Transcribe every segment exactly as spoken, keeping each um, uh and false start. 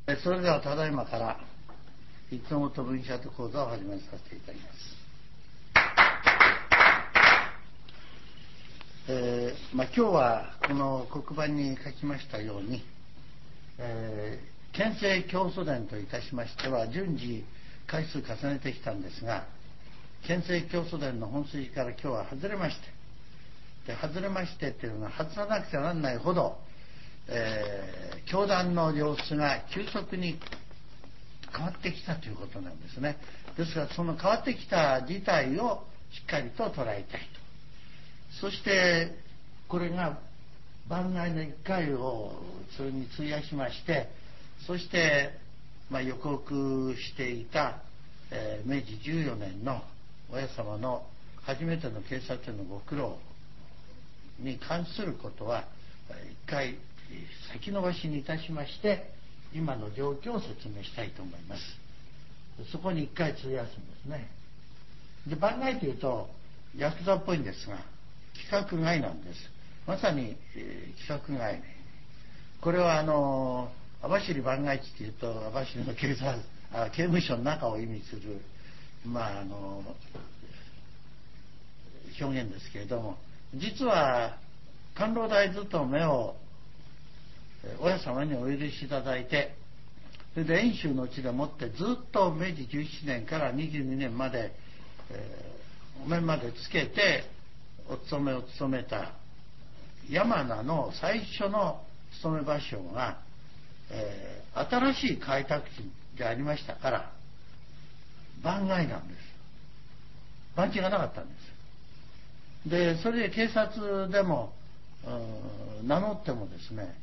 それではただいまからいつもと文社と講座を始めさせていただきます。えーまあ、今日はこの黒板に書きましたように、えー、憲政教祖伝といたしましては順次回数重ねてきたんですが、憲政教祖伝の本筋から今日は外れまして、で外れましてっていうのは外さなくちゃならないほど、えー、教団の様子が急速に変わってきたということなんですね。ですからその変わってきた事態をしっかりと捉えたいと。そしてこれが番外のいっかいをそれに費やしまして、そして、まあ、予告していた、えー、めいじじゅうよねんの親様の初めての警察へのご苦労に関することは一回先延ばしにいたしまして、今の状況を説明したいと思います。そこに一回費やすんですね。で番外というとヤクザっぽいんですが、規格外なんです。まさに、えー、規格外。これはあの網走番外地というと網走の警察あ刑務所の中を意味する、まあ、あの表現ですけれども、実は官労大勤めを親様にお許しいただいて、それで遠州の地でもってずっとめいじじゅうななねんからにじゅうにねんまで、えー、お面までつけてお勤めを務めた山名の最初の勤め場所が、えー、新しい開拓地でありましたから番外なんです。番地がなかったんです。でそれで警察でも名乗ってもですね、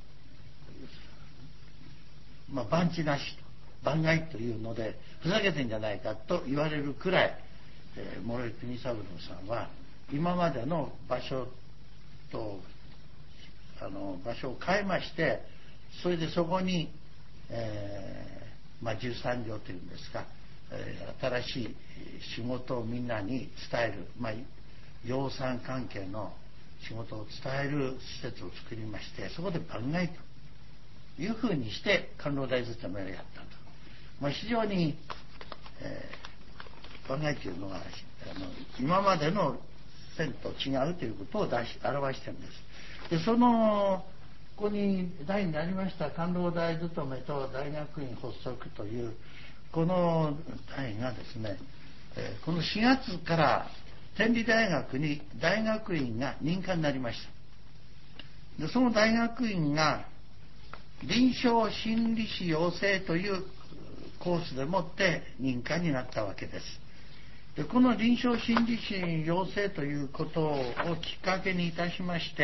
まあ、番地なしと番外というのでふざけてんじゃないかと言われるくらい、えー、諸井国三郎さんは今までの場所とあの場所を変えまして、それでそこに、えーまあ、じゅうさん条というんですか、えー、新しい仕事をみんなに伝える、まあ、養蚕関係の仕事を伝える施設を作りまして、そこで番外というふうにして官労大勤めをやったと、まあ、非常に、えー、番外というのはあの今までの線と違うということを出し表してるんです。でそのここに題になりました官労大勤めと大学院発足というこの題がですね、えー、このしがつから天理大学に大学院が認可になりました。でその大学院が臨床心理士養成というコースでもって認可になったわけです。でこの臨床心理士養成ということをきっかけにいたしまして、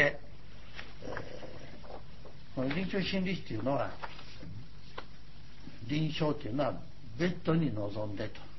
えー、臨床心理士というのは臨床というのはベッドに臨んでと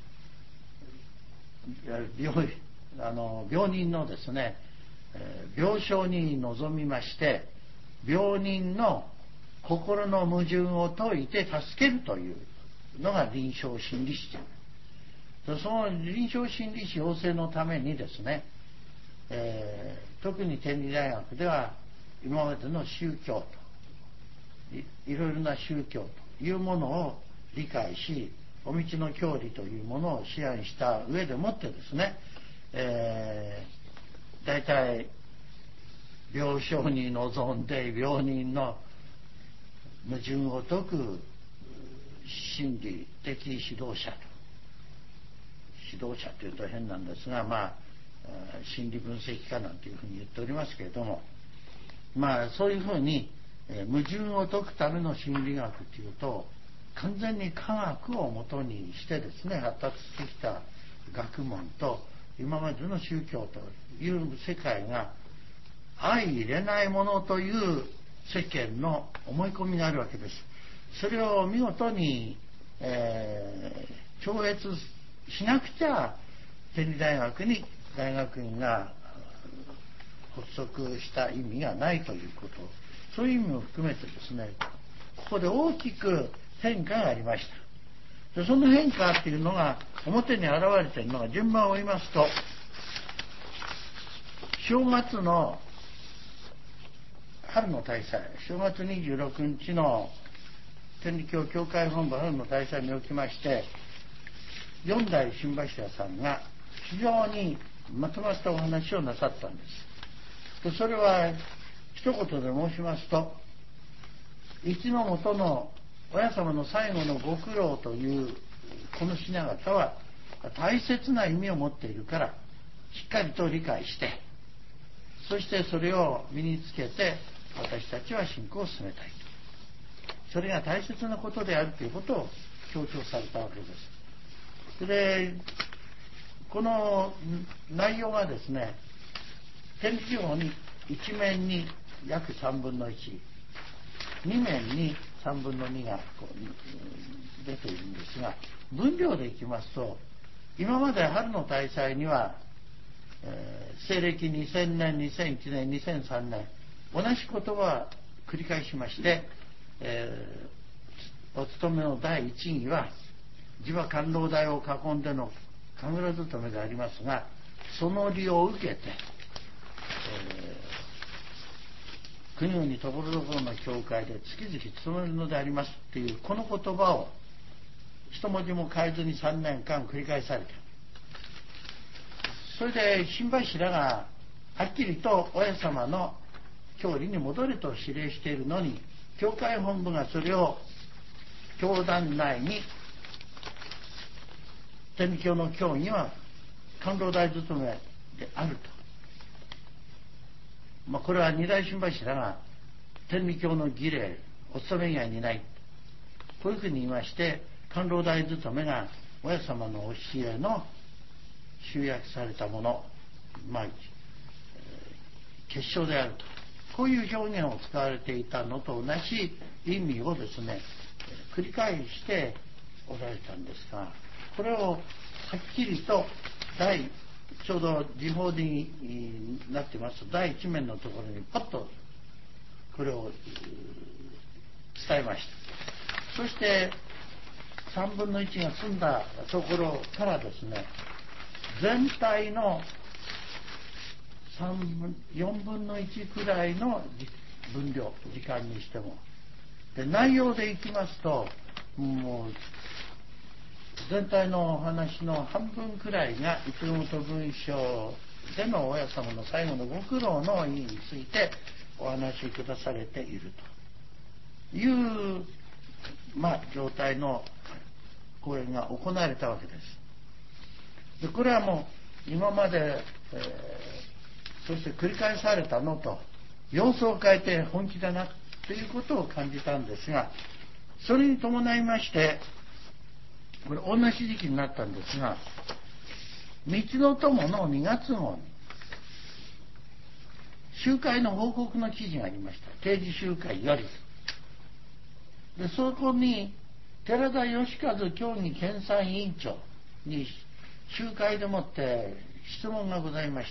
病あの病人のですね、えー、病床に臨みまして病人の心の矛盾を解いて助けるというのが臨床心理士で、その臨床心理士養成のためにですね、えー、特に天理大学では今までの宗教と い, いろいろな宗教というものを理解し、お道の教理というものを思案した上でもってですね、えー、大体病床に臨んで病人の矛盾を解く心理的指導者と指導者というと変なんですが、まあ心理分析家なんていうふうに言っておりますけれども、まあそういうふうに矛盾を解くための心理学というと完全に科学をもとにしてですね発達してきた学問と今までの宗教という世界が相入れないものという世間の思い込みがあるわけです。それを見事に、えー、超越しなくちゃ天理大学に大学院が発足した意味がないということ、そういう意味も含めてですね、ここで大きく変化がありました。でその変化っていうのが表に現れているのが順番を追いますと、正月の春の大祭、正月にじゅうろくにちの天理教教会本部春の大祭におきまして四代新柱さんが非常にまとまったお話をなさったんです。でそれは一言で申しますと、一の元の親様の最後のご苦労というこの品形は大切な意味を持っているからしっかりと理解して、そしてそれを身につけて私たちは信仰を進めたいと、それが大切なことであるということを強調されたわけです。でこの内容がですね、天理教に一面に約さんぶんのいち、二面にさんぶんのにがこう出ているんですが、分量でいきますと、今まで春の大祭には、えー、西暦にせんねん、にせんいちねん、にせんさんねん同じ言葉を繰り返しまして、えー、お勤めの第一義は地場官楼台を囲んでの神楽勤めでありますが、その利を受けて、えー、国々ところどころの教会で月々勤めるのでありますっていうこの言葉を一文字も変えずにさんねんかん繰り返された。それで新柱がはっきりと親様の教理に戻れと指令しているのに、教会本部がそれを教団内に天理教の教義は官楼台勤めであると、まあ、これは二代新柱が天理教の儀礼お勤め以外にない、こういうふうに言いまして、官楼台勤めが親様の教えの集約されたもの、まあ、結晶であると、こういう表現を使われていたのと同じ意味をですね繰り返しておられたんですが、これをはっきりと第ちょうど時報になってますと第一面のところにパッとこれを伝えました。そしてさんぶんのいちが済んだところからですね、全体のさんぶんよんぶんのいちくらいの分量、時間にしてもで、内容でいきますと、もう全体のお話の半分くらいが一元文章での親様の最後のご苦労の意味についてお話しくだされているという、まあ、状態の講演が行われたわけです。でこれはもう今まで、えー、そして繰り返されたのと様子を変えて本気だなということを感じたんですが、それに伴いましてこれ同じ時期になったんですが、道の友のにがつ号に集会の報告の記事がありました。定時集会よりで、そこに寺田義和教義研鑽委員長に集会でもって質問がございました。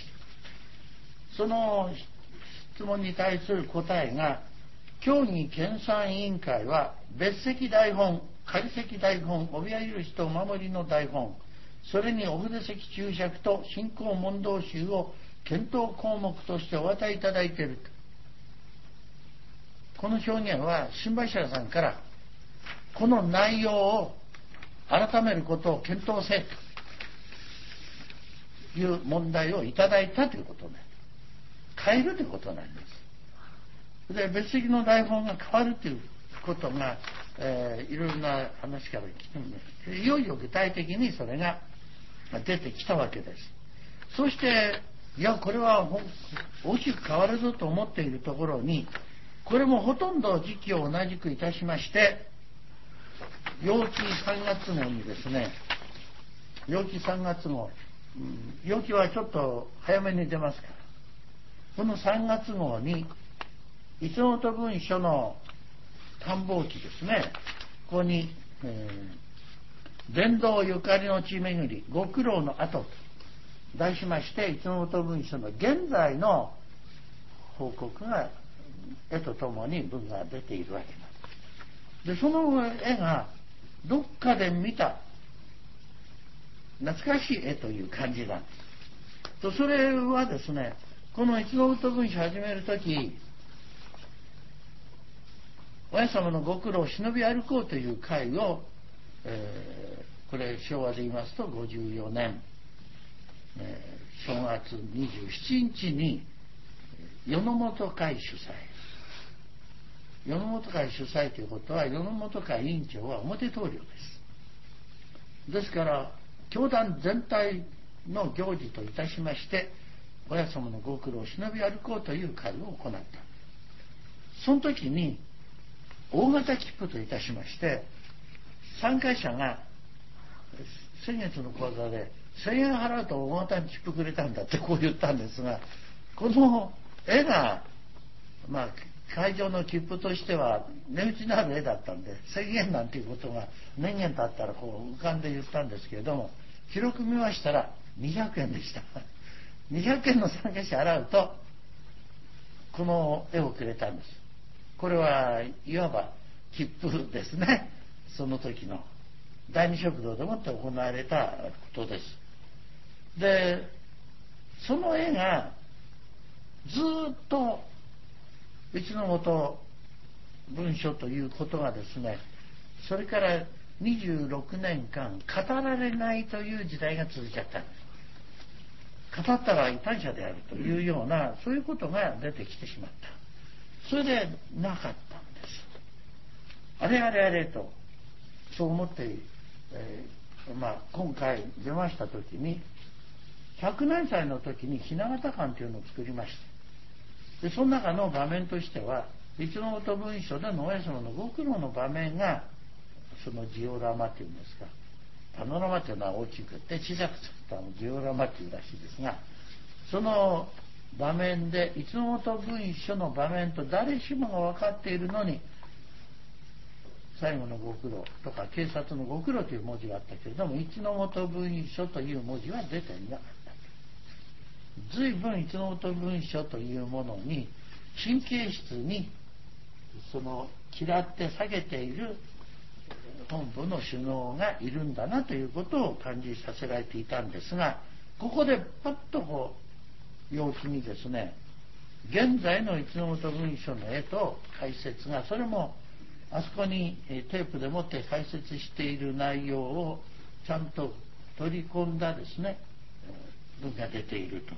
その質問に対する答えが、教義研鑽委員会は別席台本、仮席台本、帯や許しとお守りの台本、それにお筆席注釈と信仰問答集を検討項目としてお与えいただいていると。この表現は新柱さんからこの内容を改めることを検討せという問題をいただいたということで、変えるということなんです。で別席の台本が変わるということが、えー、いろいろな話から来てもね、いよいよ具体的にそれが出てきたわけです。そしていやこれは大きく変わるぞと思っているところに、これもほとんど時期を同じくいたしまして、陽気さんがつ号にですね、陽気さんがつ号、うん、陽気はちょっと早めに出ますから、このさんがつ号に一元文書の探訪記ですね、ここに、えー、伝道ゆかりの地巡りご苦労の後と題しまして、一元文書の現在の報告が絵とともに文が出ているわけなんです。でその絵がどっかで見た懐かしい絵という感じなんです。とそれはですね、この一元文書を始めるとき、 親様のご苦労を忍び歩こうという会を、えー、これ昭和で言いますとごじゅうよねん、えー、正月にじゅうしちにちに世の本会主催、世の本会主催ということは、世の本会委員長は表棟梁です。ですから教団全体の行事といたしまして、親様のご苦労を忍び歩こうという会を行った。その時に大型切符といたしまして、参加者が先月の講座でせんえん払うと大型切符くれたんだってこう言ったんですが、この絵がまあ会場の切符としては値打ちのある絵だったんで、せんえんなんていうことが年限経ったらこう浮かんで言ったんですけれども、記録見ましたらにひゃくえんでした。にひゃくえんの参加者払うとこの絵をくれたんです。これはいわば切符ですね。その時の第二食堂でもって行われたことです。でその絵がずっと一の本文書ということがですね、それからにじゅうろくねんかん語られないという時代が続いちゃったんです。語ったら異端者であるというような、そういうことが出てきてしまった。それでなかったんです。あれあれあれとそう思って、えーまあ、今回出ました時にひゃくねん祭の時に雛形館というのを作りました。でその中の場面としては、一の本文書での親様のご苦労の場面がそのジオラマというんですか、パノラマというのは大きくて小さく作ったのジオラマというらしいですが、その場面で一の本文書の場面と誰しもが分かっているのに、最後のご苦労とか警察のご苦労という文字があったけれども、一の本文書という文字は出ていなかった。随分一の本文書というものに神経質にその嫌って下げている本部の首脳がいるんだなということを感じさせられていたんですが、ここでパッとこう陽気にですね、現在の一の本文書の絵と解説が、それもあそこにテープでもって解説している内容をちゃんと取り込んだですね文が出ていると。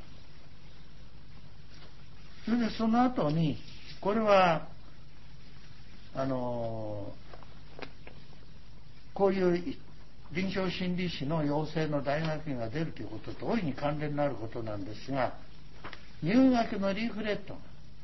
それでその後に、これはあのこういう臨床心理士の養成の大学院が出るということと大いに関連のあることなんですが、入学のリーフレットが、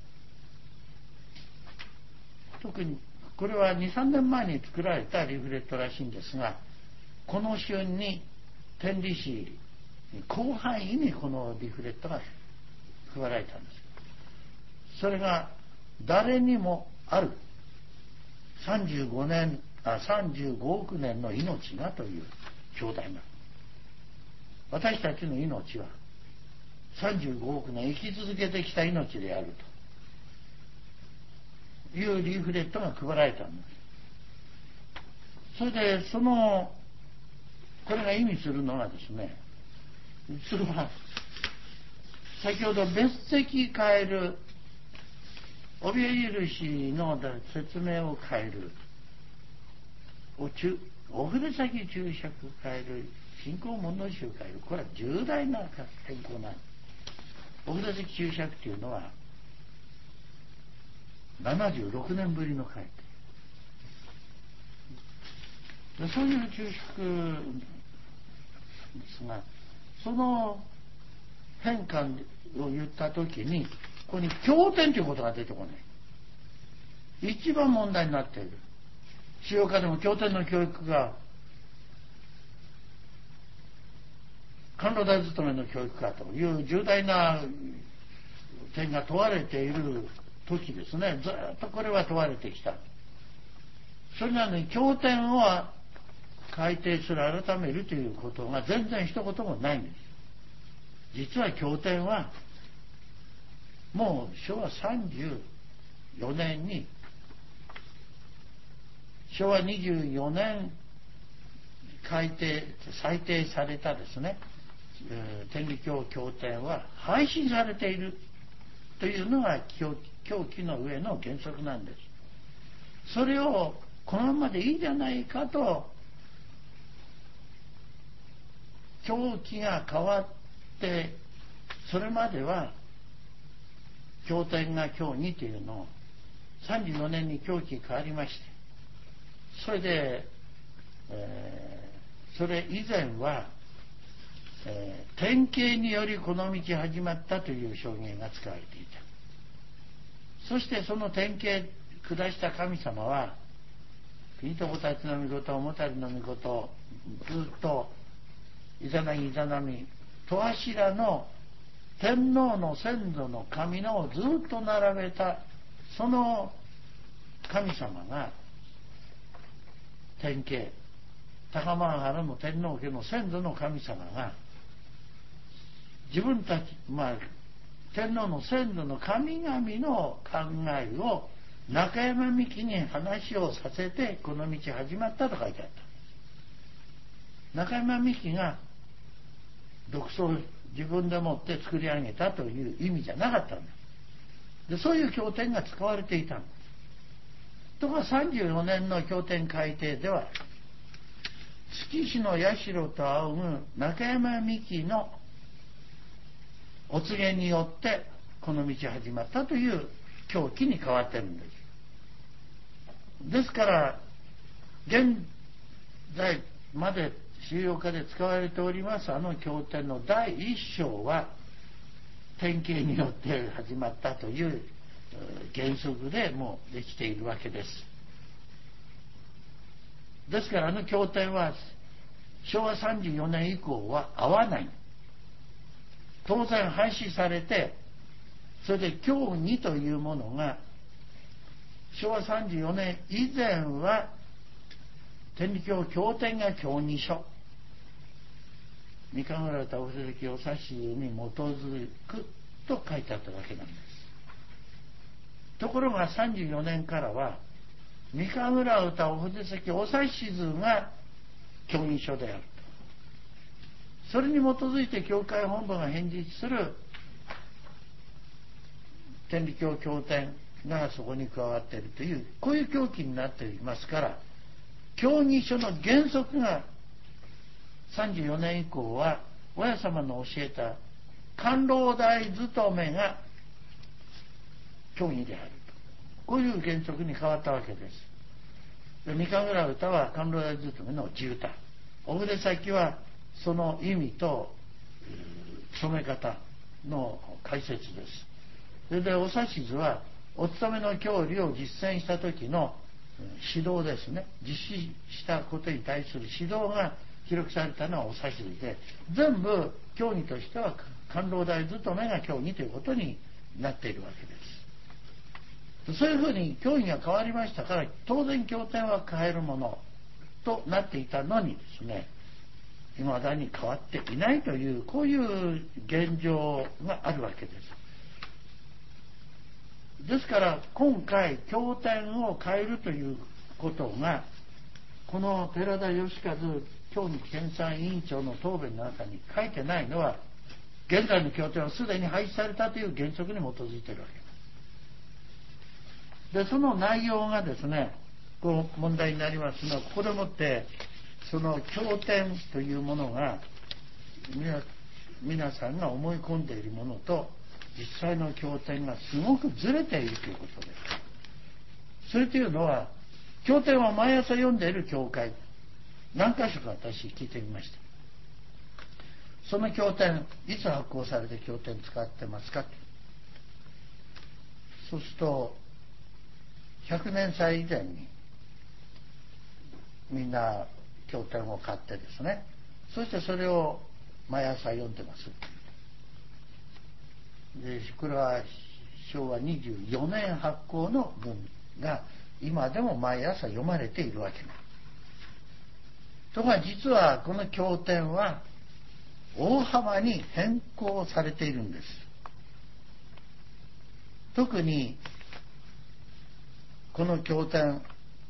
特にこれはにさんねんまえに作られたリーフレットらしいんですが、この春に天理市広範囲にこのリーフレットが配られたんです。それが誰にもあるさんじゅうごねんあさんじゅうごおくねんの命がという教題が、私たちの命はさんじゅうごおくねん生き続けてきた命であるというリーフレットが配られたんです。それでそのこれが意味するのがですね、それは先ほど別席変える、帯印の説明を変える、お中お筆先注釈変える、信仰問答集変える、これは重大な変更なんです。お筆先注釈というのはななじゅうろくねんぶりの改定で、そういう注釈ですが、その変化を言ったときに、ここに経典ということが出てこない。一番問題になっている。主要科でも経典の教育が官老大勤めの教育かという重大な点が問われている時ですね、ずっとこれは問われてきた。それなのに経典を改訂する、改めるということが全然一言もないんです。実は経典はもうしょうわさんじゅうよねんに、しょうわにじゅうよねん改訂裁定されたですね、天理教経典は廃止されているというのが教規の上の原則なんです。 それをこのままでいいじゃないかと、教規が変わって、それまでは経典が教義というのをさんじゅうよねんに教規変わりまして、それで、えー、それ以前は、えー、典型によりこの道始まったという表現が使われていた。そしてその典型下した神様は、国とこたちの御事、もたりの御事、ずっといざなぎいざなみ、戸柱の天皇の先祖の神のをずっと並べた、その神様が典型、高万原の天皇家の先祖の神様が、自分たち、まあ天皇の先祖の神々の考えを中山美紀に話をさせてこの道始まったと書いてあった。中山美紀が独創自分でもって作り上げたという意味じゃなかったんだ。でそういう経典が使われていたんです。ところがさんじゅうよねんの経典改訂では、月市の社と仰ぐ中山美紀のお告げによってこの道始まったという教規に変わってるんです。ですから現在まで収容下で使われておりますあの経典のだいいっ章は典型によって始まったという原則でもうできているわけです。ですからあの経典はしょうわさんじゅうよねん以降は合わない。当然廃止されて、それで教義というものがしょうわさんじゅうよねん以前は天理教経典が教義書、三日村歌お筆記お指図に基づくと書いてあったわけなんです。ところがさんじゅうよねんからは三日村歌お筆記お指図が教義書であると。それに基づいて教会本部が返事する天理教経典がそこに加わっているという、こういう教規になっていますから、教義書の原則がさんじゅうよねん以降は親様の教えた官老大勤めが教義であると、こういう原則に変わったわけです。で三日村歌は官老大勤めの地歌、お筆先はその意味と染め方の解説です。それでお指図はお勤めの教理を実践した時の指導ですね。実施したことに対する指導が記録されたのはお指図で、全部教義としては官老大勤めが教義ということになっているわけです。そういうふうに教義が変わりましたから、当然経典は変えるものとなっていたのにですね、いまだに変わっていないという、こういう現状があるわけです。ですから今回経典を変えるということがこの寺田義和教義研鑽委員長の答弁の中に書いてないのは、現在の経典はすでに廃止されたという原則に基づいているわけです。でその内容がですね、こう問題になりますのは、ここでもってその経典というものが皆さんが思い込んでいるものと実際の経典がすごくずれているということです。それというのは、経典を毎朝読んでいる教会、何箇所か私聞いてみました。その経典いつ発行されて経典使ってますかと。そうするとひゃくねん祭以前にみんな経典を買ってですね、そしてそれを毎朝読んでます。でこれはしょうわにじゅうよねん発行の文が今でも毎朝読まれているわけなんです。ところが実はこの経典は大幅に変更されているんです。特にこの経典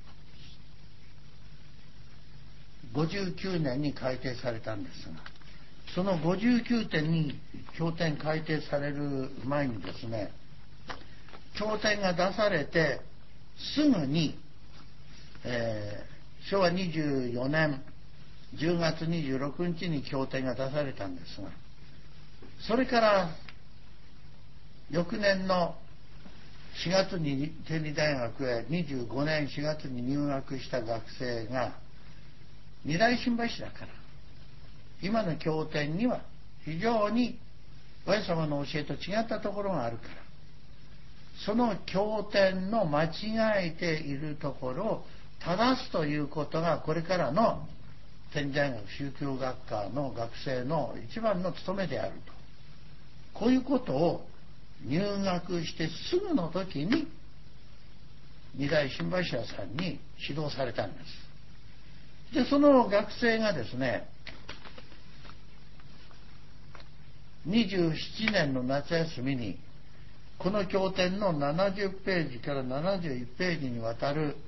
ごじゅうきゅうねんに改訂されたんですが、そのごじゅうきゅうてんに経典改訂される前にですね、経典が出されてすぐにえー、しょうわにじゅうよねんじゅうがつにじゅうろくにちに経典が出されたんですが、それから翌年のしがつに天理大学へにじゅうごねんしがつに入学した学生が二大心柱から今の経典には非常に親様の教えと違ったところがあるから、その経典の間違えているところを正すということがこれからの天理大学宗教学科の学生の一番の務めであると、こういうことを入学してすぐの時に二大心柱さんに指導されたんです。でその学生がですね、にじゅうななねんの夏休みにこの経典のななじゅっページからななじゅういちページにわたる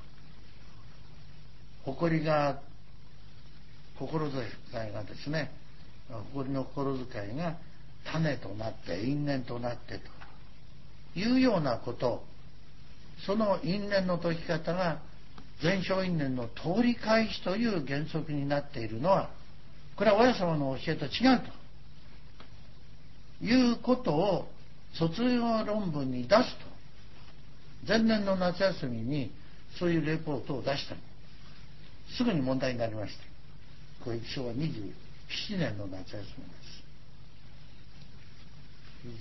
誇りが心遣いがですね、誇りの心遣いが種となって因縁となってというようなこと、その因縁の解き方が前生因縁の通り返しという原則になっているのは、これは親様の教えと違うということを卒業論文に出すと、前年の夏休みにそういうレポートを出したの。すぐに問題になりました。これしょうわにじゅうななねんの夏休みです。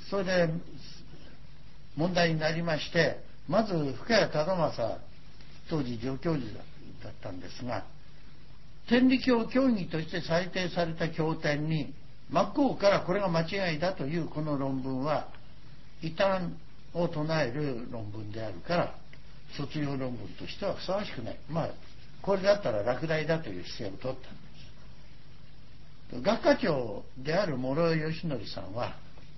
それで問題になりまして、まず深谷忠正当時助教授だったんですが、天理教教義として裁定された経典に真っ向からこれが間違いだというこの論文は異端を唱える論文であるから卒業論文としてはふさわしくない、まあこれだったら落第だという姿勢を取ったんです。学科長である諸井義則さんは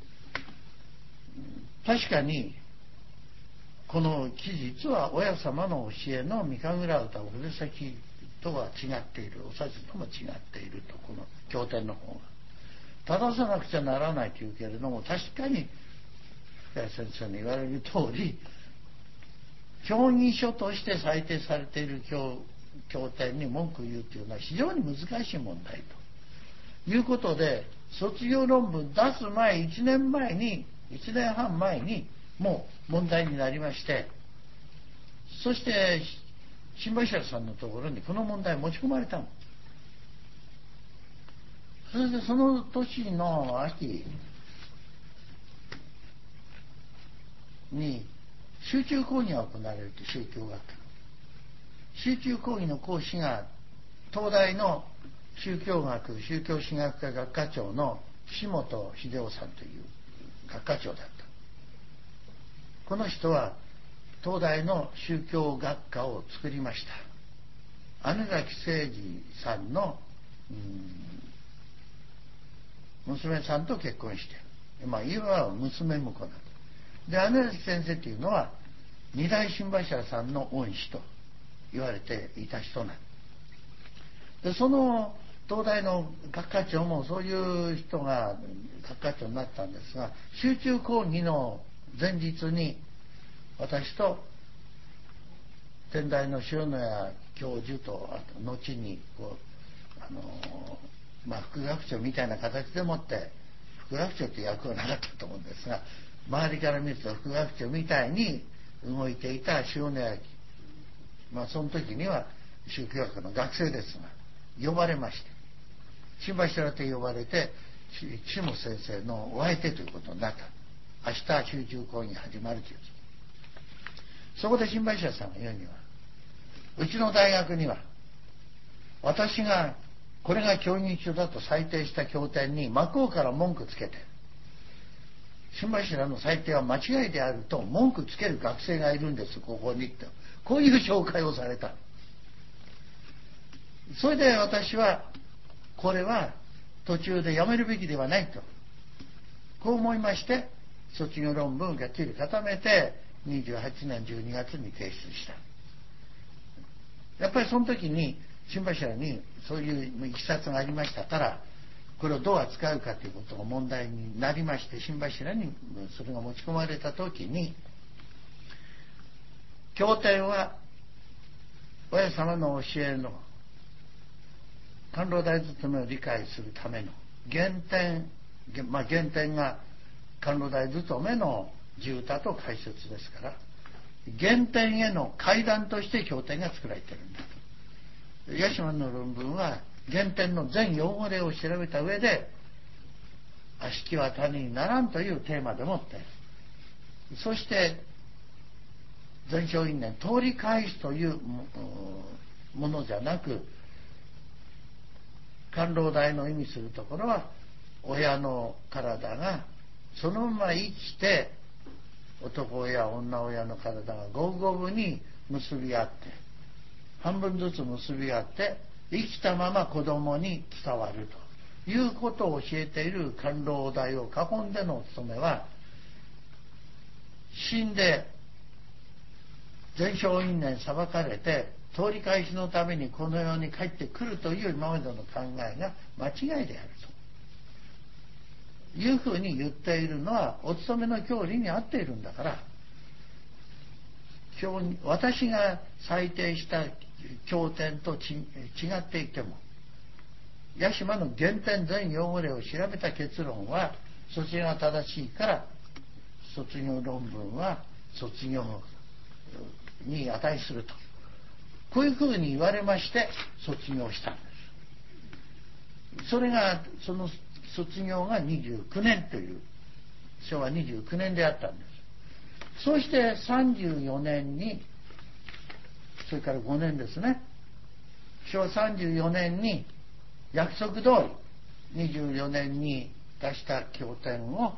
確かにこの記述は親様の教えの三神楽歌お筆先とは違っている、お指図とも違っていると、この経典の方が正さなくちゃならないというけれども、確かに深谷先生の言われる通り教義書として裁定されている 経, 経典に文句を言うというのは非常に難しい問題ということで、卒業論文出す前いちねんまえにいちねんはん前にもう問題になりまして、そして新柱さんのところにこの問題持ち込まれたの。それでその年の秋に集中講義が行われると、宗教学科の集中講義の講師が東大の宗教学宗教史学科学科長の岸本秀夫さんという学科長だった。この人は東大の宗教学科を作りました。姉崎誠二さんの娘さんと結婚して、まあいわば娘婿なんで、姉崎先生というのは二大心柱さんの恩師と言われていた人なんで、その東大の学科長もそういう人が学科長になったんですが、集中講義の前日に私と天台の塩谷教授と、あと後にこうあの、まあ、副学長みたいな形でもって副学長という役はなかったと思うんですが、周りから見ると副学長みたいに動いていた塩谷、まあその時には宗教学の学生ですが呼ばれまして、新柱と呼ばれて下先生のお相手ということになった。明日集中講義が始まるという。そこで新柱さんが言うには、うちの大学には私がこれが教義書だと裁定した経典に真っ向から文句つけて、新柱の裁定は間違いであると文句つける学生がいるんです、ここにって、こういう紹介をされた。それで私はこれは途中でやめるべきではないと、こう思いまして卒業論文をがっちり固めてにじゅうはちねんじゅうにがつに提出した。やっぱりその時に新柱にそういういきさつがありましたから、これをどう扱うかということが問題になりまして、新柱にそれが持ち込まれた時に、経典は親親様の教えの官老大勤めを理解するための原点、まあ、原点が官老大勤めの地歌と解説ですから、原点への階段として経典が作られているんだと。八島の論文は原点の全用語例を調べた上で、悪しきは他にならんというテーマでもって、そして全生因縁通り返すというものじゃなく、官老大の意味するところは、親の体がそのまま生きて、男親女親の体が五分五分に結び合って、半分ずつ結び合って生きたまま子供に伝わるということを教えている官老大を囲んでのお務めは、死んで全生因縁裁かれて通り返しのためにこの世に帰ってくるという今までの考えが間違いであるというふうに言っているのは、お勤めの教理に合っているんだから、私が裁定した経典と違っていても、八島の原点全用語例を調べた結論はそちらが正しいから、卒業論文は卒業に値すると、こういうふうに言われまして卒業したんです。それがその卒業がにじゅうきゅうねんというしょうわにじゅうきゅうねんであったんです。そしてさんじゅうよねんに、それからごねんですね、しょうわさんじゅうよねんに約束通りにじゅうよねんに出した経典を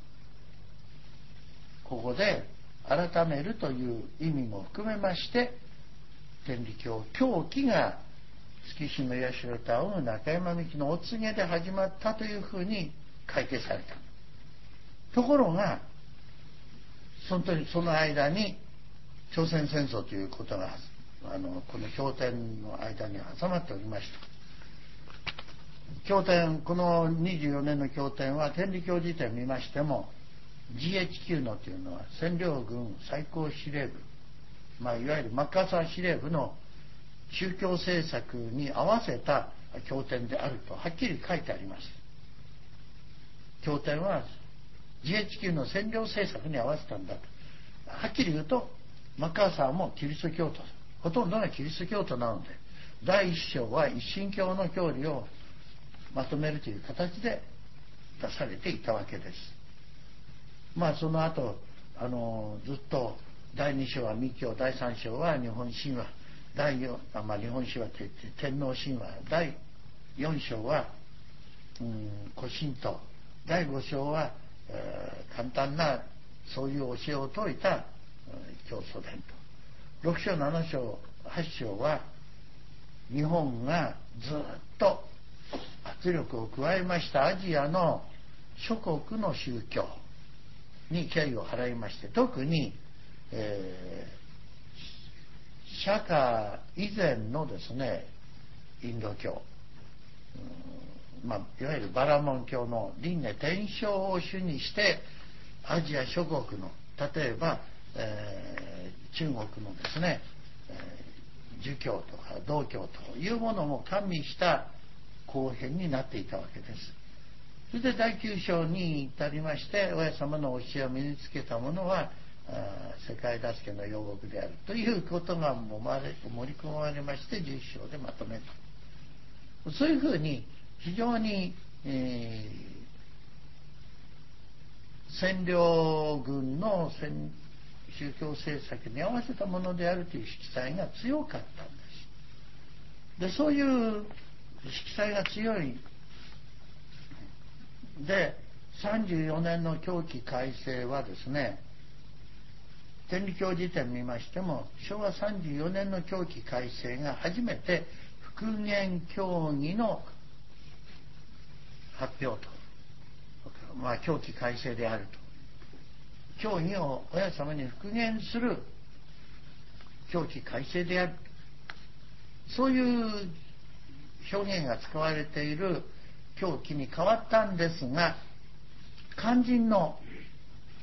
ここで改めるという意味も含めまして、天理教教義が月姫八代太夫中山幹のお告げで始まったというふうに改定された。ところがその時その間に朝鮮戦争ということがあのこの経典の間に挟まっておりました。経典、このにじゅうよねんの経典は天理教辞典見ましても ジーエイチキュー のというのは占領軍最高司令部、まあ、いわゆるマッカーサー司令部の宗教政策に合わせた経典であるとはっきり書いてあります。経典は ジーエイチキュー の占領政策に合わせたんだと。はっきり言うとマッカーサーもキリスト教徒、ほとんどがキリスト教徒なので、第一章は一神教の教理をまとめるという形で出されていたわけです。まあその後あのずっとだいに章は密教、だいさん章は日本神話、第四、まあ、日本神話って天皇神話、だいよん章は、うん、古神道、だいご章は、えー、簡単なそういう教えを説いた教祖伝と、ろく章なな章はち章は日本がずっと圧力を加えましたアジアの諸国の宗教に敬意を払いまして、特に、えー、釈迦以前のですねインド教、うん、まあ、いわゆるバラモン教の輪廻転生を主にしてアジア諸国の例えば、えー、中国のですね、えー、儒教とか道教というものも加味した後編になっていたわけです。それでだいきゅう章に至りまして、親様の教えを身につけたものは世界助けの要国であるということが盛り込まれましてじゅういっ章でまとめた。そういうふうに非常に、えー、占領軍の宗教政策に合わせたものであるという色彩が強かったんです。でそういう色彩が強いでさんじゅうよねんの教規改正はですね、天理教辞典見ましてもしょうわさんじゅうよねんの教規改正が初めて復元教義の発表と、まあ、教規改正であると、教義を親様に復元する教規改正である、そういう表現が使われている教規に変わったんですが、肝心の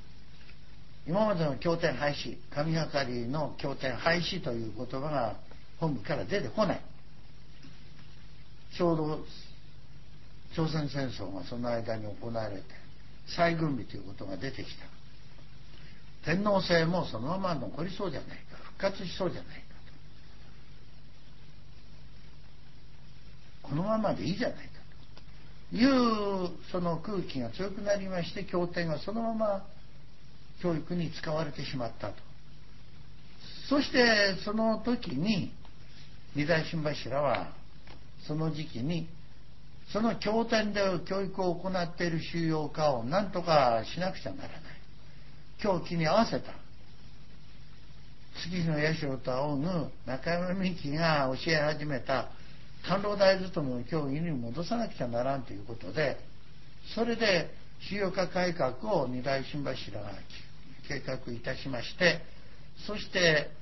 今までの経典廃止、神がかりの経典廃止という言葉が本部から出てこない。ちょうど朝鮮戦争がその間に行われて再軍備ということが出てきた。天皇制もそのまま残りそうじゃないか、復活しそうじゃないかと、このままでいいじゃないかというその空気が強くなりまして、経典がそのまま教育に使われてしまったと。そしてその時に二代新柱はその時期にその経典で教育を行っている収容家を何とかしなくちゃならない。教規に合わせた。月日の八代と仰ぐ中山美紀が教え始めた官老大勤めの教義に戻さなくちゃならんということで、それで収容家改革を二代新柱が計画いたしまして、そして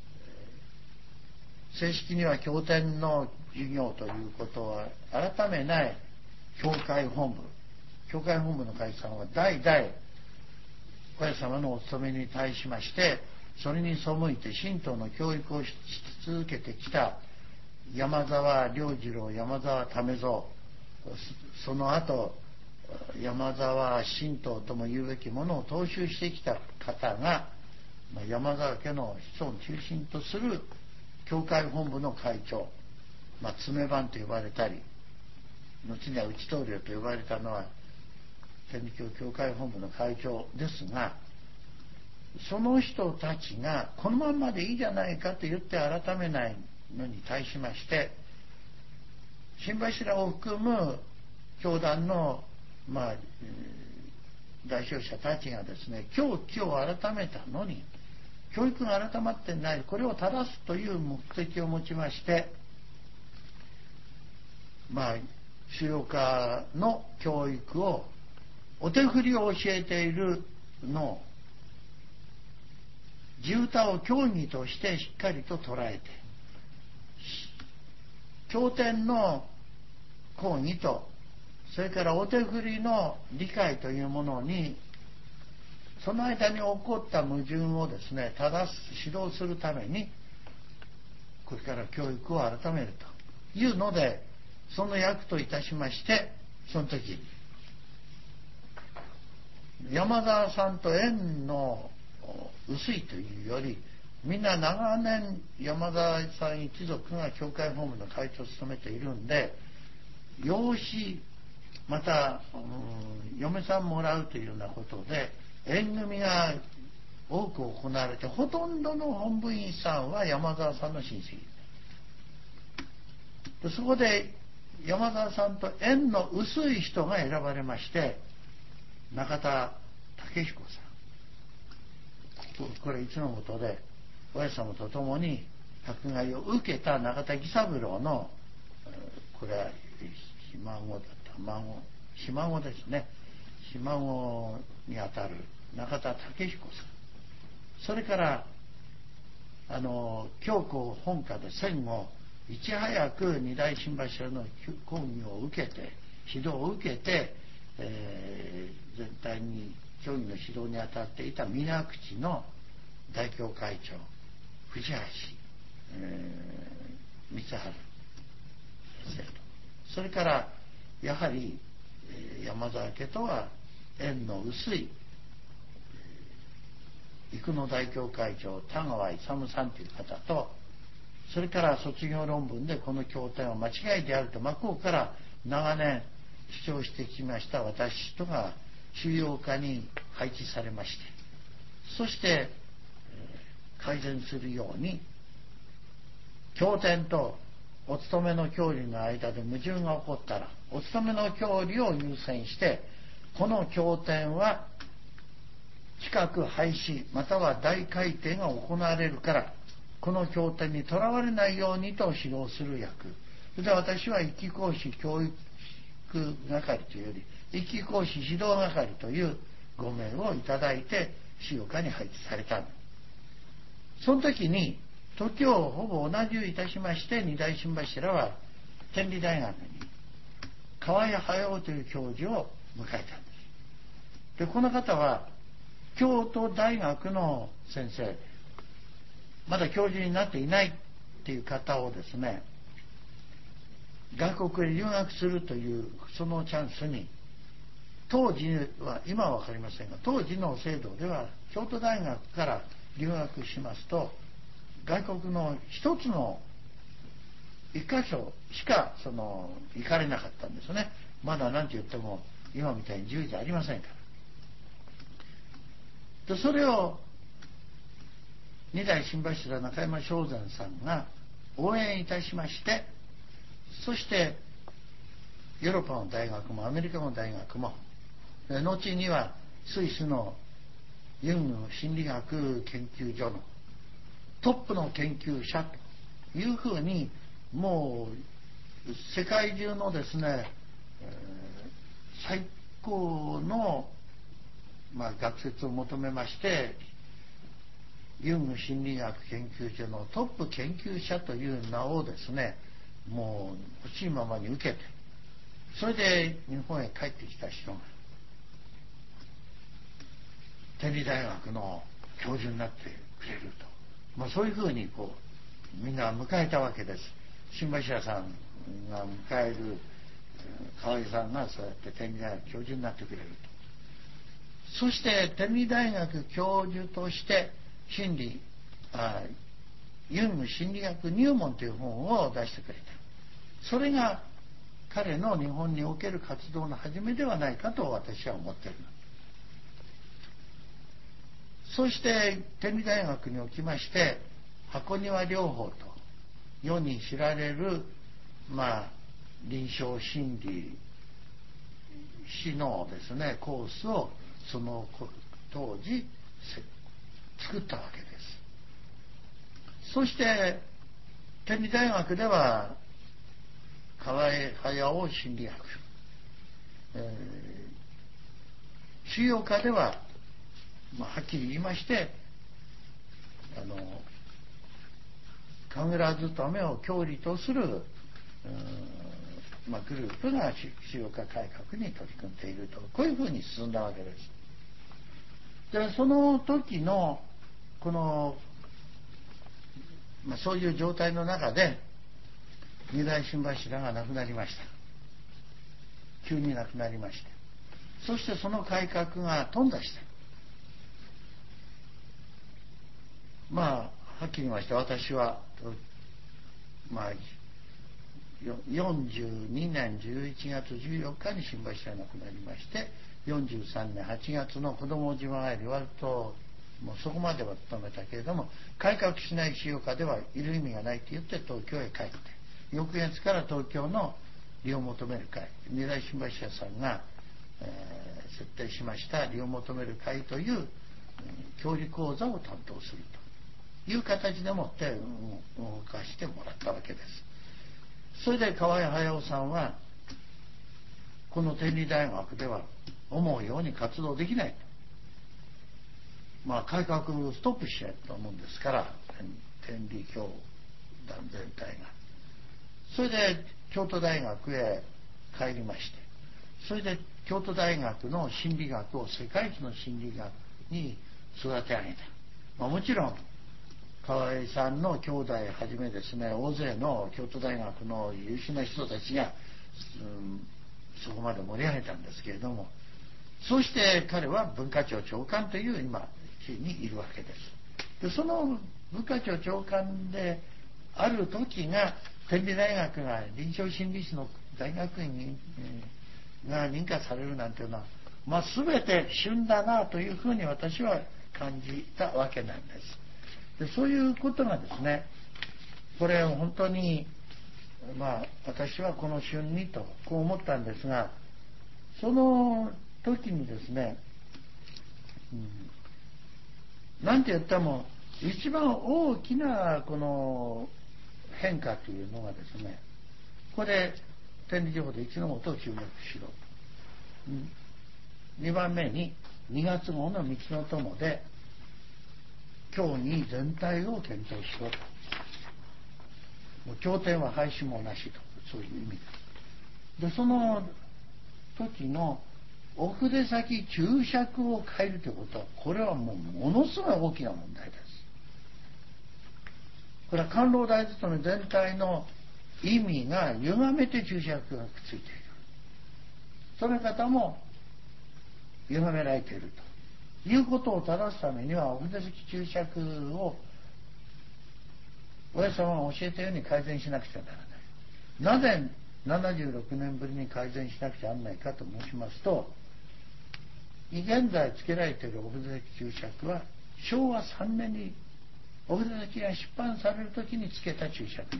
正式には経典の授業ということを改めない教会本部教会本部の会さんは代々おや様のお務めに対しまして、それに背いて神道の教育をし続けてきた山沢良次郎、山沢為蔵、その後山沢神道とも言うべきものを踏襲してきた方が山沢家の子孫中心とする教会本部の会長、まあ、詰番と呼ばれたり後には内棟梁と呼ばれたのは天理教教会本部の会長ですが、その人たちがこのまんまでいいじゃないかと言って改めないのに対しまして、新柱を含む教団の、まあ、代表者たちがですね、教規を改めたのに教育が改まってない、これを正すという目的を持ちまして、まあ収容家の教育をお手振りを教えているのを地歌を教義としてしっかりと捉えて、経典の講義とそれからお手振りの理解というものにその間に起こった矛盾をですね正す指導するためにこれから教育を改めるというので、その役といたしまして、その時山沢さんと縁の薄いというより、みんな長年山沢さん一族が教会本部の会長を務めているんで、養子また、うん、嫁さんもらうというようなことで縁組が多く行われて、ほとんどの本部員さんは山沢さんの親戚で、そこで山沢さんと縁の薄い人が選ばれまして、中田武彦さん、これいつのことで親様と共に迫害を受けた中田義三郎の、これはひ孫だった孫ひ孫ですね、ひ孫にあたる中田武彦さん、それからあの教皇本家で戦後いち早く二代新柱の講義を受けて指導を受けて、えー、全体に教義の指導に当たっていた皆口の代表会長藤橋、えー、光晴先生と、それからやはり、えー、山沢家とは縁の薄い生野大教会長田川勇さんという方と、それから卒業論文でこの経典は間違いであると真っ向から長年主張してきました私とが収容家に配置されまして、そして、えー、改善するように経典とお勤めの教理の間で矛盾が起こったらお勤めの教理を優先して、この経典は近く廃止または大改訂が行われるからこの経典にとらわれないようにと指導する役で、私は一期講師教育係というより一期講師指導係というご命をいただいて収容家に配置されたの。その時に時をほぼ同じいたしまして二代新柱は天理大学に河合駿という教授を迎えたんです。でこの方は京都大学の先生、まだ教授になっていないっていう方をですね、外国へ留学するというそのチャンスに、当時は、今は分かりませんが、当時の制度では京都大学から留学しますと、外国の一つの一箇所しかその行かれなかったんですね。まだ何て言っても今みたいに自由じゃありませんから。でそれを二代新柱中山正山さんが応援いたしまして、そしてヨーロッパの大学もアメリカの大学も、後にはスイスのユング心理学研究所のトップの研究者というふうに、もう世界中のですね、えー、最高の、まあ、学説を求めまして、ユング心理学研究所のトップ研究者という名をですね、もう欲しいままに受けて、それで日本へ帰ってきた人が天理大学の教授になってくれると、まあ、そういうふうにこうみんな迎えたわけです。新柱さんが迎える河合さんがそうやって天理大学教授になってくれると。そして天理大学教授として心理あユング心理学入門という本を出してくれた。それが彼の日本における活動の始めではないかと私は思っている。そして天理大学におきまして箱庭療法と世に知られる、まあ、臨床心理士のですねコースをその当時作ったわけです。そして天理大学では河合駿心理学、えー、腫瘍科では、まあ、はっきり言いまして、あの神楽勤めを教理とする、まあ、グループが腫瘍科改革に取り組んでいると、こういうふうに進んだわけです。でその時のこの、まあ、そういう状態の中で二代新柱が亡くなりました。急に亡くなりまして、そしてその改革が頓挫した。まあはっきり言いまして私はまあよんじゅうにねんじゅういちがつじゅうよっかに新柱が亡くなりまして、よんじゅうさんねんはちがつの子ども島帰り割ともうそこまでは務めたけれども、改革しない腫瘍科ではいる意味がないと言って東京へ帰って、翌月から東京の利を求める会、二代新柱さんが、えー、設定しました利を求める会という、うん、教理講座を担当するという形でもって動かしてもらったわけです。それで河合駿さんはこの天理大学では思うように活動できないと、まあ改革ストップしちゃうと思うんですから、天理教団全体が。それで京都大学へ帰りまして、それで京都大学の心理学を世界一の心理学に育て上げた。まあ、もちろん河合さんの兄弟はじめですね、大勢の京都大学の優秀な人たちが、うん、そこまで盛り上げたんですけれども、そして彼は文化庁長官という今地位にいるわけです。でその文化庁長官である時が天理大学が臨床心理士の大学院に、えー、が認可されるなんていうのは、まあ、全て旬だなというふうに私は感じたわけなんです。でそういうことがですね、これ本当にまあ私はこの旬にとこう思ったんですが、その時にですね、うん、なんて言っても一番大きなこの変化というのがですね、これ天理情報で一のことを注目しろと、うん、にばんめににがつ号の道の友で教義全体を検討しろと、もう経典は廃止もなしと、そういう意味です。でその時の奥出先注釈を変えるということは、これはもうものすごい大きな問題です。 これは官老大勤め全体の意味が歪めて注釈がくっついている。その方も歪められているということを正すためには、お筆跡注釈を親様が教えたように改善しなくちゃならない。なぜななじゅうろくねんぶりに改善しなくちゃならないかと申しますと、現在付けられているお筆跡注釈はしょうわさんねんにお筆跡が出版される時に付けた注釈なん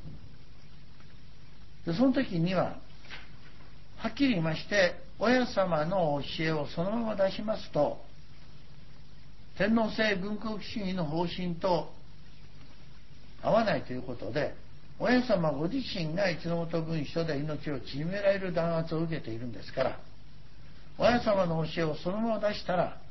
で、その時にははっきり言いまして、親様の教えをそのまま出しますと、天皇制軍国主義の方針と合わないということで、親様ご自身が一の元文書で命を縮められる弾圧を受けているんですから、親様の教えをそのまま出したら、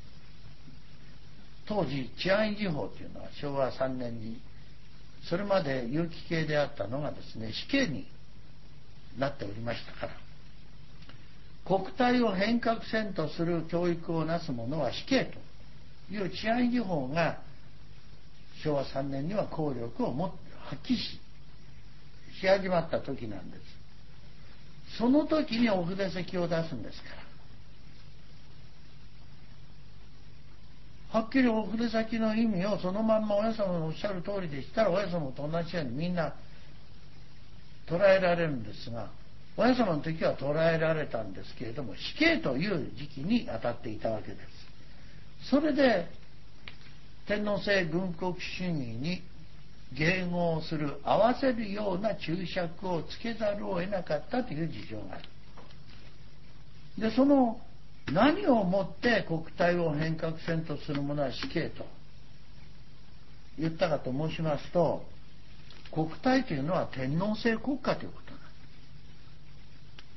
当時治安維持法というのはしょうわさんねんにそれまで有期刑であったのがですね、死刑になっておりましたから、国体を変革せんとする教育をなす者は死刑という治安維持法がしょうわさんねんには効力をもって発揮しし始まった時なんです。その時にお筆跡を出すんですから、はっきりお筆先の意味をそのまんま親様のおっしゃる通りでしたら、親様と同じようにみんな捉えられるんですが、親様の時は捉えられたんですけれども、死刑という時期に当たっていたわけです。それで天皇制軍国主義に迎合する、合わせるような注釈をつけざるを得なかったという事情がある。で、その何をもって国体を変革せんとする者は死刑と言ったかと申しますと、国体というのは天皇制国家ということなんです。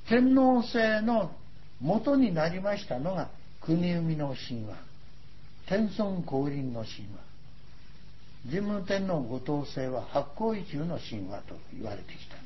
天皇制の元になりましたのが国生みの神話、天孫降臨の神話、神武天皇ご統制は八紘一中の神話と言われてきた。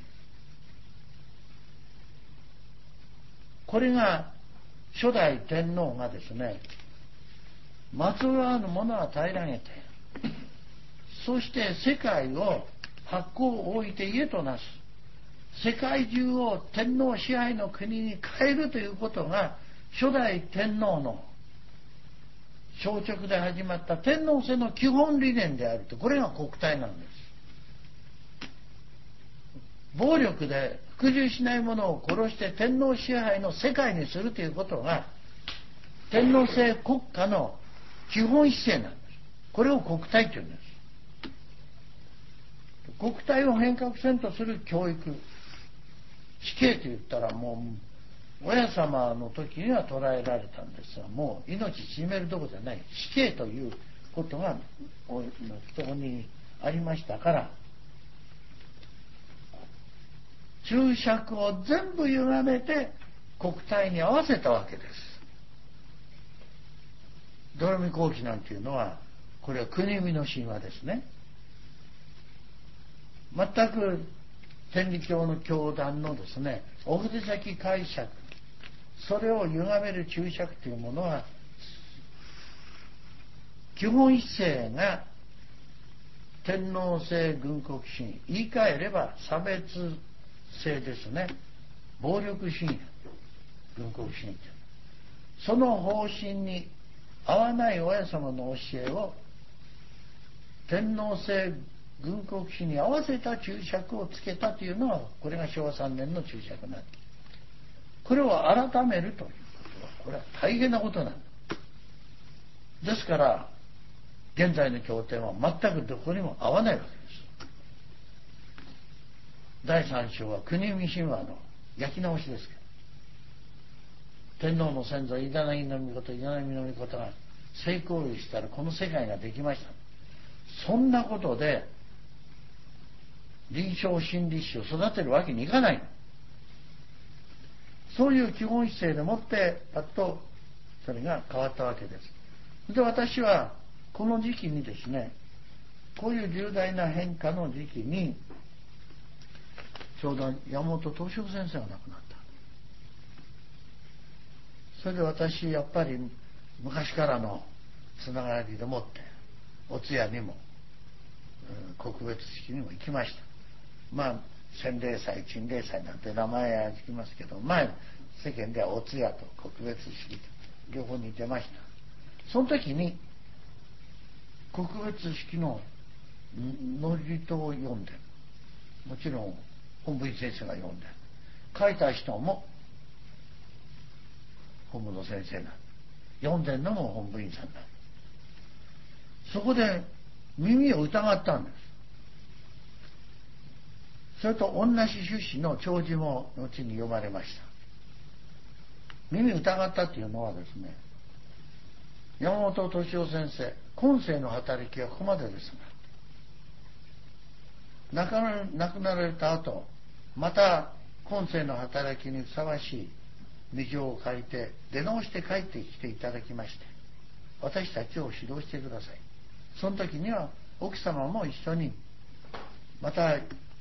これが初代天皇がですね、祀らぬ者は平らげて、そして世界を八紘を置いて家となす、世界中を天皇支配の国に変えるということが初代天皇の消直で始まった天皇制の基本理念であると。これが国体なんです。暴力で服従しない者を殺して天皇支配の世界にするということが天皇制国家の基本姿勢なんです。これを国体というんです。国体を変革せんとする教育、死刑と言ったらもう親様の時には捉えられたんですが、もう命縮めるところじゃない死刑ということがそこにありましたから、注釈を全部歪めて国体に合わせたわけです。ドロミ後期なんていうのはこれは国生みの神話ですね。全く天理教の教団のですね、お筆先解釈、それを歪める注釈というものは基本姿勢が天皇制軍国主義、言い換えれば差別性ですね、暴力主義、軍国主義、その方針に合わない親様の教えを天皇制軍国主義に合わせた注釈をつけたというのは、これがしょうわさんねんの注釈なんです。これを改めるということは、これは大変なことなんです。ですから現在の経典は全くどこにも合わないわけです。だいさん章は国生み神話の焼き直しですけど、天皇の先祖イザナギの御事、イザナギの御事が成功したらこの世界ができました。そんなことで臨床心理師を育てるわけにいかない。そういう基本姿勢でもってパッとそれが変わったわけです。で、私はこの時期にですね、こういう重大な変化の時期にちょうど山本敏夫先生が亡くなった。それで私やっぱり昔からのつながりでもってお通夜にも告別式にも行きました。まあ洗礼祭、陳礼祭なんて名前は聞きますけど、まあ世間ではお通夜と告別式と両方に出ました。その時に告別式の祝詞を読んで、もちろん本部員先生が読んで、書いた人も本部の先生なん読んでるのも本部員さんなん。そこで耳を疑ったんです。それと同じ趣旨の弔辞も後に読まれました。耳疑ったっていうのはですね、山本敏夫先生、今世の働きはここまでですが、亡くなる亡くなられた後、また今世の働きにふさわしい未情を書いて出直して帰ってきていただきまして、私たちを指導してください。その時には奥様も一緒にまた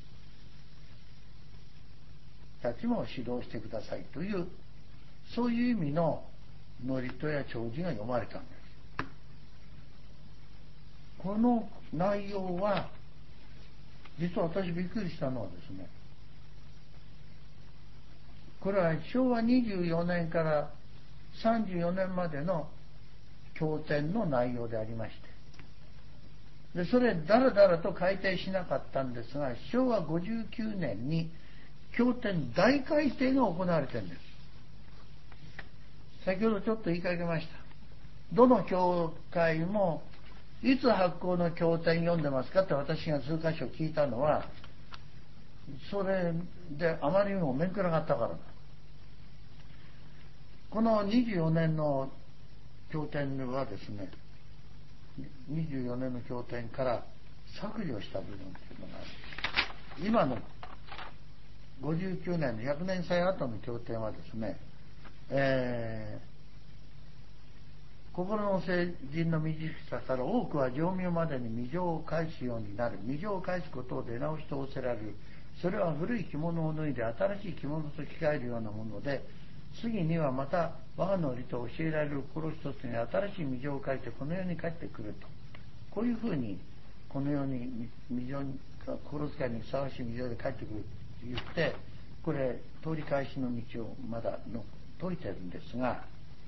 たちも指導してくださいという、そういう意味の祝詞や弔辞が読まれたんです。この内容は実は私びっくりしたのはですね、これはしょうわにじゅうよねんからさんじゅうよねんまでの経典の内容でありまして、でそれだらだらと改訂しなかったんですが、しょうわごじゅうきゅうねんに経典大改訂が行われているんです。先ほどちょっと言いかけました。どの教会もいつ発行の経典読んでますかって私が数箇所聞いたのは、それであまりにも面食らがったからだ。このにじゅうよねんの経典はですね、にじゅうよねんの経典から削除した部分というのがある。今のごじゅうきゅうねんのひゃくねん祭後の経典はですね、えー、心の成人の未熟さから多くは浄明までに未情を返すようになる。未情を返すことを出直して仰せられる。それは古い着物を脱いで新しい着物と着替えるようなもので、次にはまた我がの理と教えられる心一つに新しい未情を返してこの世に帰ってくると。こういうふうにこの世に未情に心遣いにふさわしい未情で帰ってくると言って、これ通り返しの道をまだの説いてるんですが、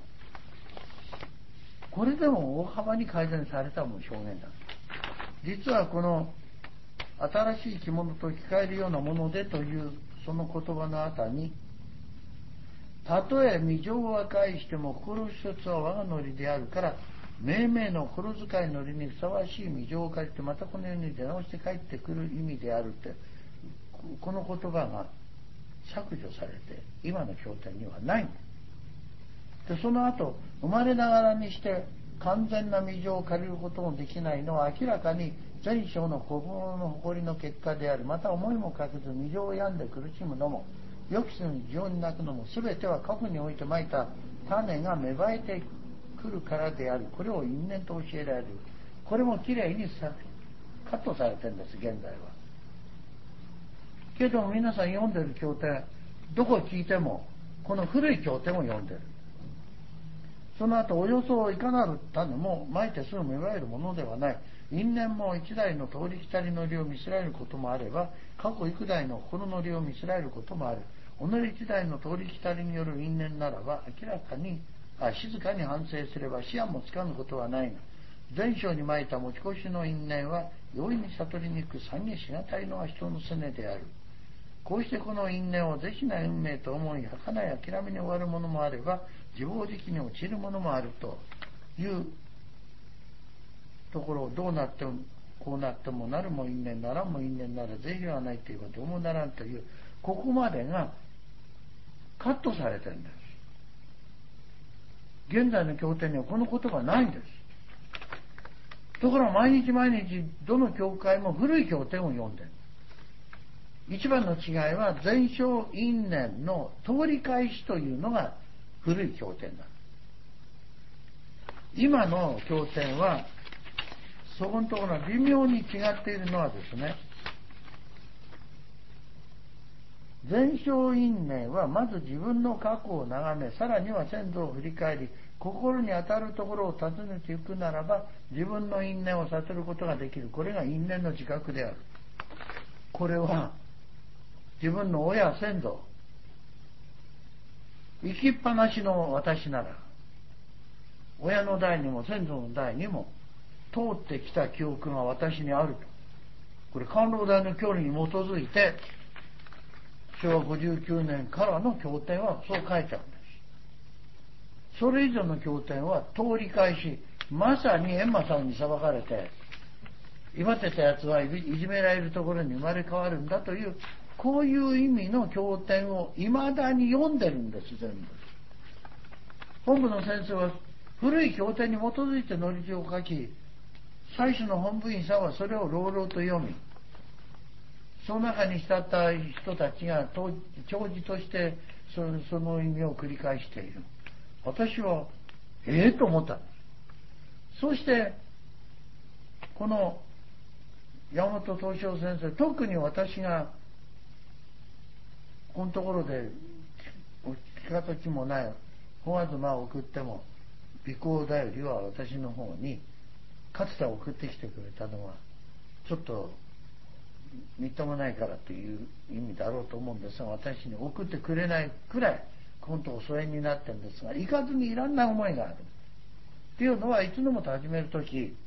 これでも大幅に改善されたもん証言だ。実はこの新しい着物と着替えるようなものでというその言葉の後に、たとえ未情は返しても心一つは我がのりであるから、命名の心遣いのりにふさわしい未情を返してまたこの世に出直して帰ってくる意味であるって、この言葉が削除されて今の経典にはない。でその後、生まれながらにして完全な未情を借りることもできないのは明らかに前生の心の誇りの結果である。また思いもかけず未情を病んで苦しむのも予期せぬ事情に泣くのも全ては過去においてまいた種が芽生えてくるからである。これを因縁と教えられる。これもきれいにカットされてるんです現在は。けど皆さん読んでる経典、どこ聞いてもこの古い経典を読んでる。その後およそいかなる種もまいてすぐ芽生えるものではない。因縁も一代の通り来たりの利を見せられることもあれば、過去幾代の心の利を見せられることもある。己一代の通り来たりによる因縁ならば明らかにあ静かに反省すれば思案もつかぬことはないが、前生にまいた持ち越しの因縁は容易に悟りにくく懺悔しがたいのは人のすねである。こうしてこの因縁を是非な運命と思い儚い諦めに終わるものもあれば、自暴自棄に陥るものもあるというところを、どうなってもこうなってもなるも因縁ならんも因縁なら是非はないということどうもならんという、ここまでがカットされてるんです。現在の経典にはこの言葉ないんです。ところが毎日毎日どの教会も古い経典を読んでる。一番の違いは前生因縁の通り返しというのが古い経典だ。今の経典はそこのところが微妙に違っているのはですね、前生因縁はまず自分の過去を眺め、さらには先祖を振り返り、 心に当たるところを訪ねていくならば、自分の因縁を悟ることができる。これが因縁の自覚である。これは自分の親先祖、生きっぱなしの私なら、親の代にも先祖の代にも通ってきた記憶が私にあると。これ漢老大の教理に基づいてしょうわごじゅうきゅうねんからの経典はそう書いてあるんです。それ以上の経典は通り返し、まさに閻魔さんに裁かれて、威張ってたやつはいじめられるところに生まれ変わるんだという、こういう意味の経典をいまだに読んでるんです。全部本部の先生は古い経典に基づいて典字を書き、最初の本部員さんはそれを朗々と読み、その中に浸った人たちが弔辞としてその、その意味を繰り返している。私はええと思ったんです。そしてこの山本東照先生、特に私がこのところで聞かときもない本東を送っても、尾行だよりは私の方にかつて送ってきてくれたのはちょっとみっともないからという意味だろうと思うんですが、私に送ってくれないくらいこのとこ疎遠になってるんですが、行かずにいらんない思いがあるっていうのは、いつのもと始めるとき、い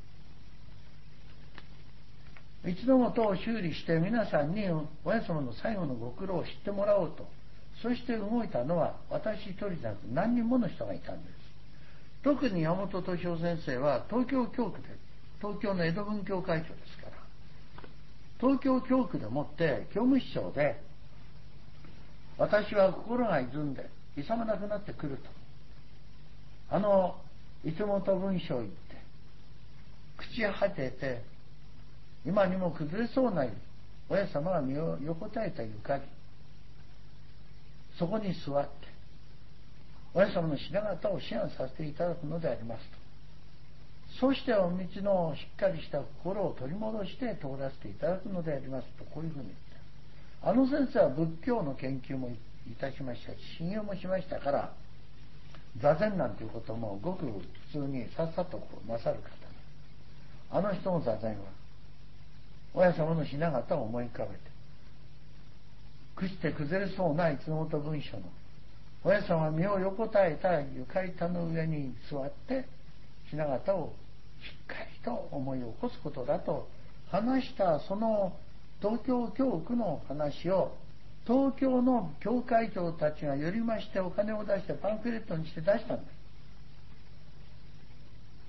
つのもとを修理して皆さんに親様の最後のご苦労を知ってもらおうと、そして動いたのは私一人じゃなく何人もの人がいたんです。特に山本敏夫先生は東京教区で、東京の江戸文教会長ですから、東京教区でもって教務司長で、私は心が歪んで勇まなくなってくると、あの出雲文書を言って朽ち果てて今にも崩れそうな親様が身を横たえた床に、そこに座って親様の品形を思案させていただくのでありますと、そしてお道のしっかりした心を取り戻して通らせていただくのでありますと、こういうふうに言って、あの先生は仏教の研究もいたしましたし、信用もしましたから、座禅なんていうこともごく普通にさっさとこうなさる方。あの人の座禅は親様の品形を思い浮かべて、朽ちて崩れそうな出雲文書の親様は身を横たえた床板の上に座って品形をしっかりと思い起こすことだと話した、その東京教区の話を東京の教会長たちがよりましてお金を出してパンフレットにして出したんです。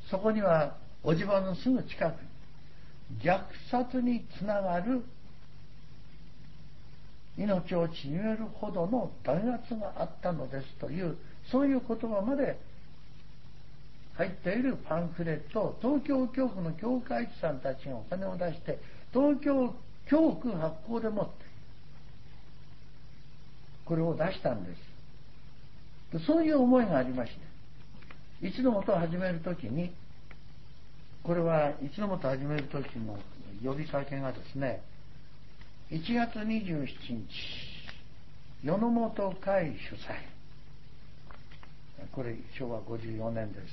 そこにはおじばのすぐ近くに虐殺につながる命を縮めるほどの弾圧があったのですという、そういう言葉まで入っているパンフレットを東京教区の教会長さんたちがお金を出して東京教区発行でもってこれを出したんです。そういう思いがありまして、一の元を始めるときに、これは一の元を始めるときの呼びかけがですね、いちがつにじゅうしちにち世の元会主催、これしょうわごじゅうよねんです。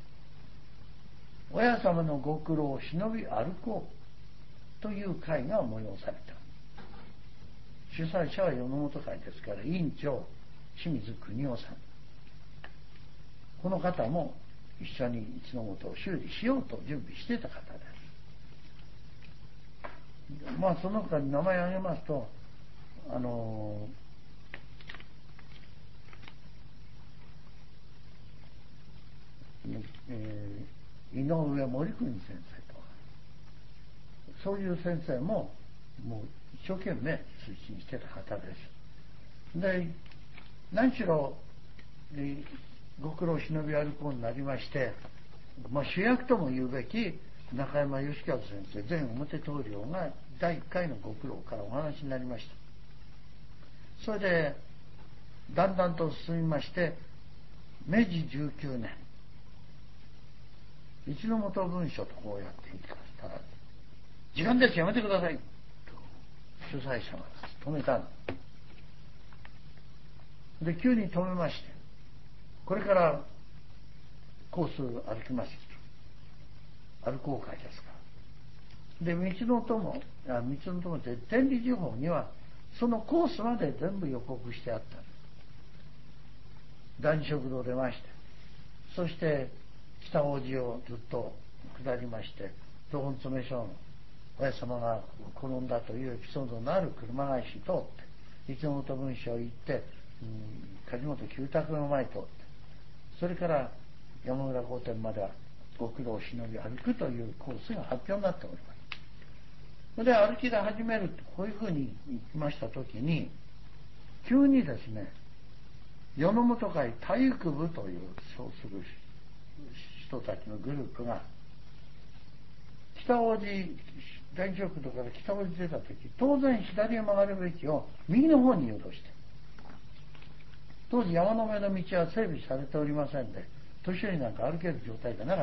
親様のご苦労を忍び歩こうという会が催された。主催者は世の元会ですから、委員長清水邦夫さん、この方も一緒に一の元を修理しようと準備していた方です。まあその他に名前を挙げますと、あのえー、井上森邦先生とか、そういう先生ももう一生懸命推進してた方です。で何しろご苦労忍び歩こうになりまして、まあ、主役とも言うべき中山義和先生前表棟梁がだいいっかいのご苦労からお話になりました。それでだんだんと進みまして、めじじゅうきゅうねん一の元文書とこうやって言いたら、時間です、やめてくださいと主催者が止めたんで、急に止めまして、これからコース歩きますと。歩こう会ですから。で、道の友、あ道の友って天理時報にはそのコースまで全部予告してあった。第二食堂出まして、そして北大路をずっと下りまして、東本詰所の親様が転んだというエピソードのある車返し通って、一本文書行って、うん、梶本旧宅の前通って、それから山村御殿までは極道を忍び歩くというコースが発表になっております。それで歩きで始めると、こういうふうに行きましたときに、急にですね、世の本会体育部という称する人たちのグループが、北大路、大食堂から北大路出たとき、当然左へ曲がるべきを右の方に誘導して、当時山の上の道は整備されておりませんで、年寄りなんか歩ける状態じゃなかった。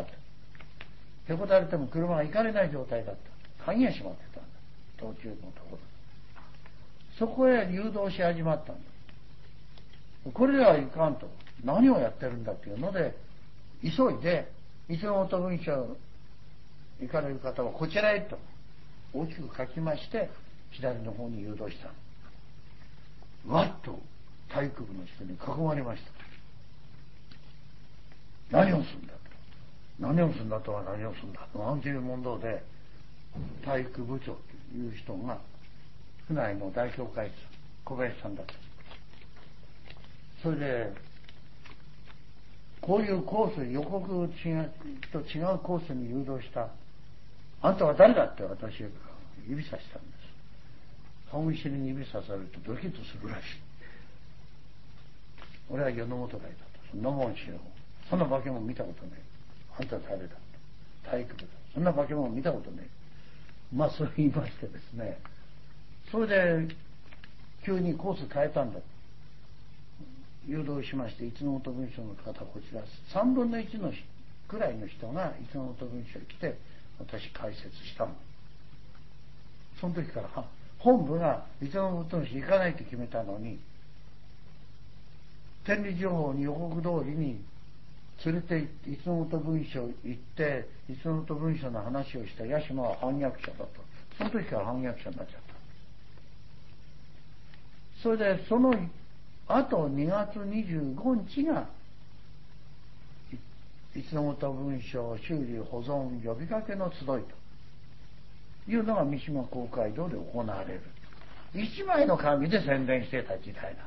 へこたれても車が行かれない状態だった。鍵が閉まってたんだ。途中のところ。そこへ誘導し始まったんだ。これではいかんと。何をやってるんだっていうので、急いで、一の元文書行かれる方はこちらへと大きく書きまして、左の方に誘導した。わっと体育部の人に囲まれました。何をするんだと。何をするんだとは何をするんだと。なんていう問答で、体育部長という人が、府内の代表会長、小林さんだった。それで、こういうコース、予告と違うコースに誘導した、あんたは誰だって私が指さしたんです。顔見知りに指さされるとドキッとするらしい。俺は世の元会だと。そんなもんしよう。そんな化け物見たことねえ。あんた誰だと。体育部だ。そんな化け物見たことねえ。まあそう言いましてですね。それで、急にコース変えたんだ。誘導しまして、一の元文書の方こちら、三分の一のくらいの人が一の元文書に来て、私解説したの。その時から、本部が一の元文書行かないと決めたのに、天理情報に予告通りに連れて行って、一の元文書行って、一の元文書の話をした八島は反逆者だと。その時から反逆者になっちゃった。それで、そのあとにがつにじゅうごにちが一の元文書修理保存呼びかけの集いというのが三島公会堂で行われる。一枚の紙で宣伝していた時代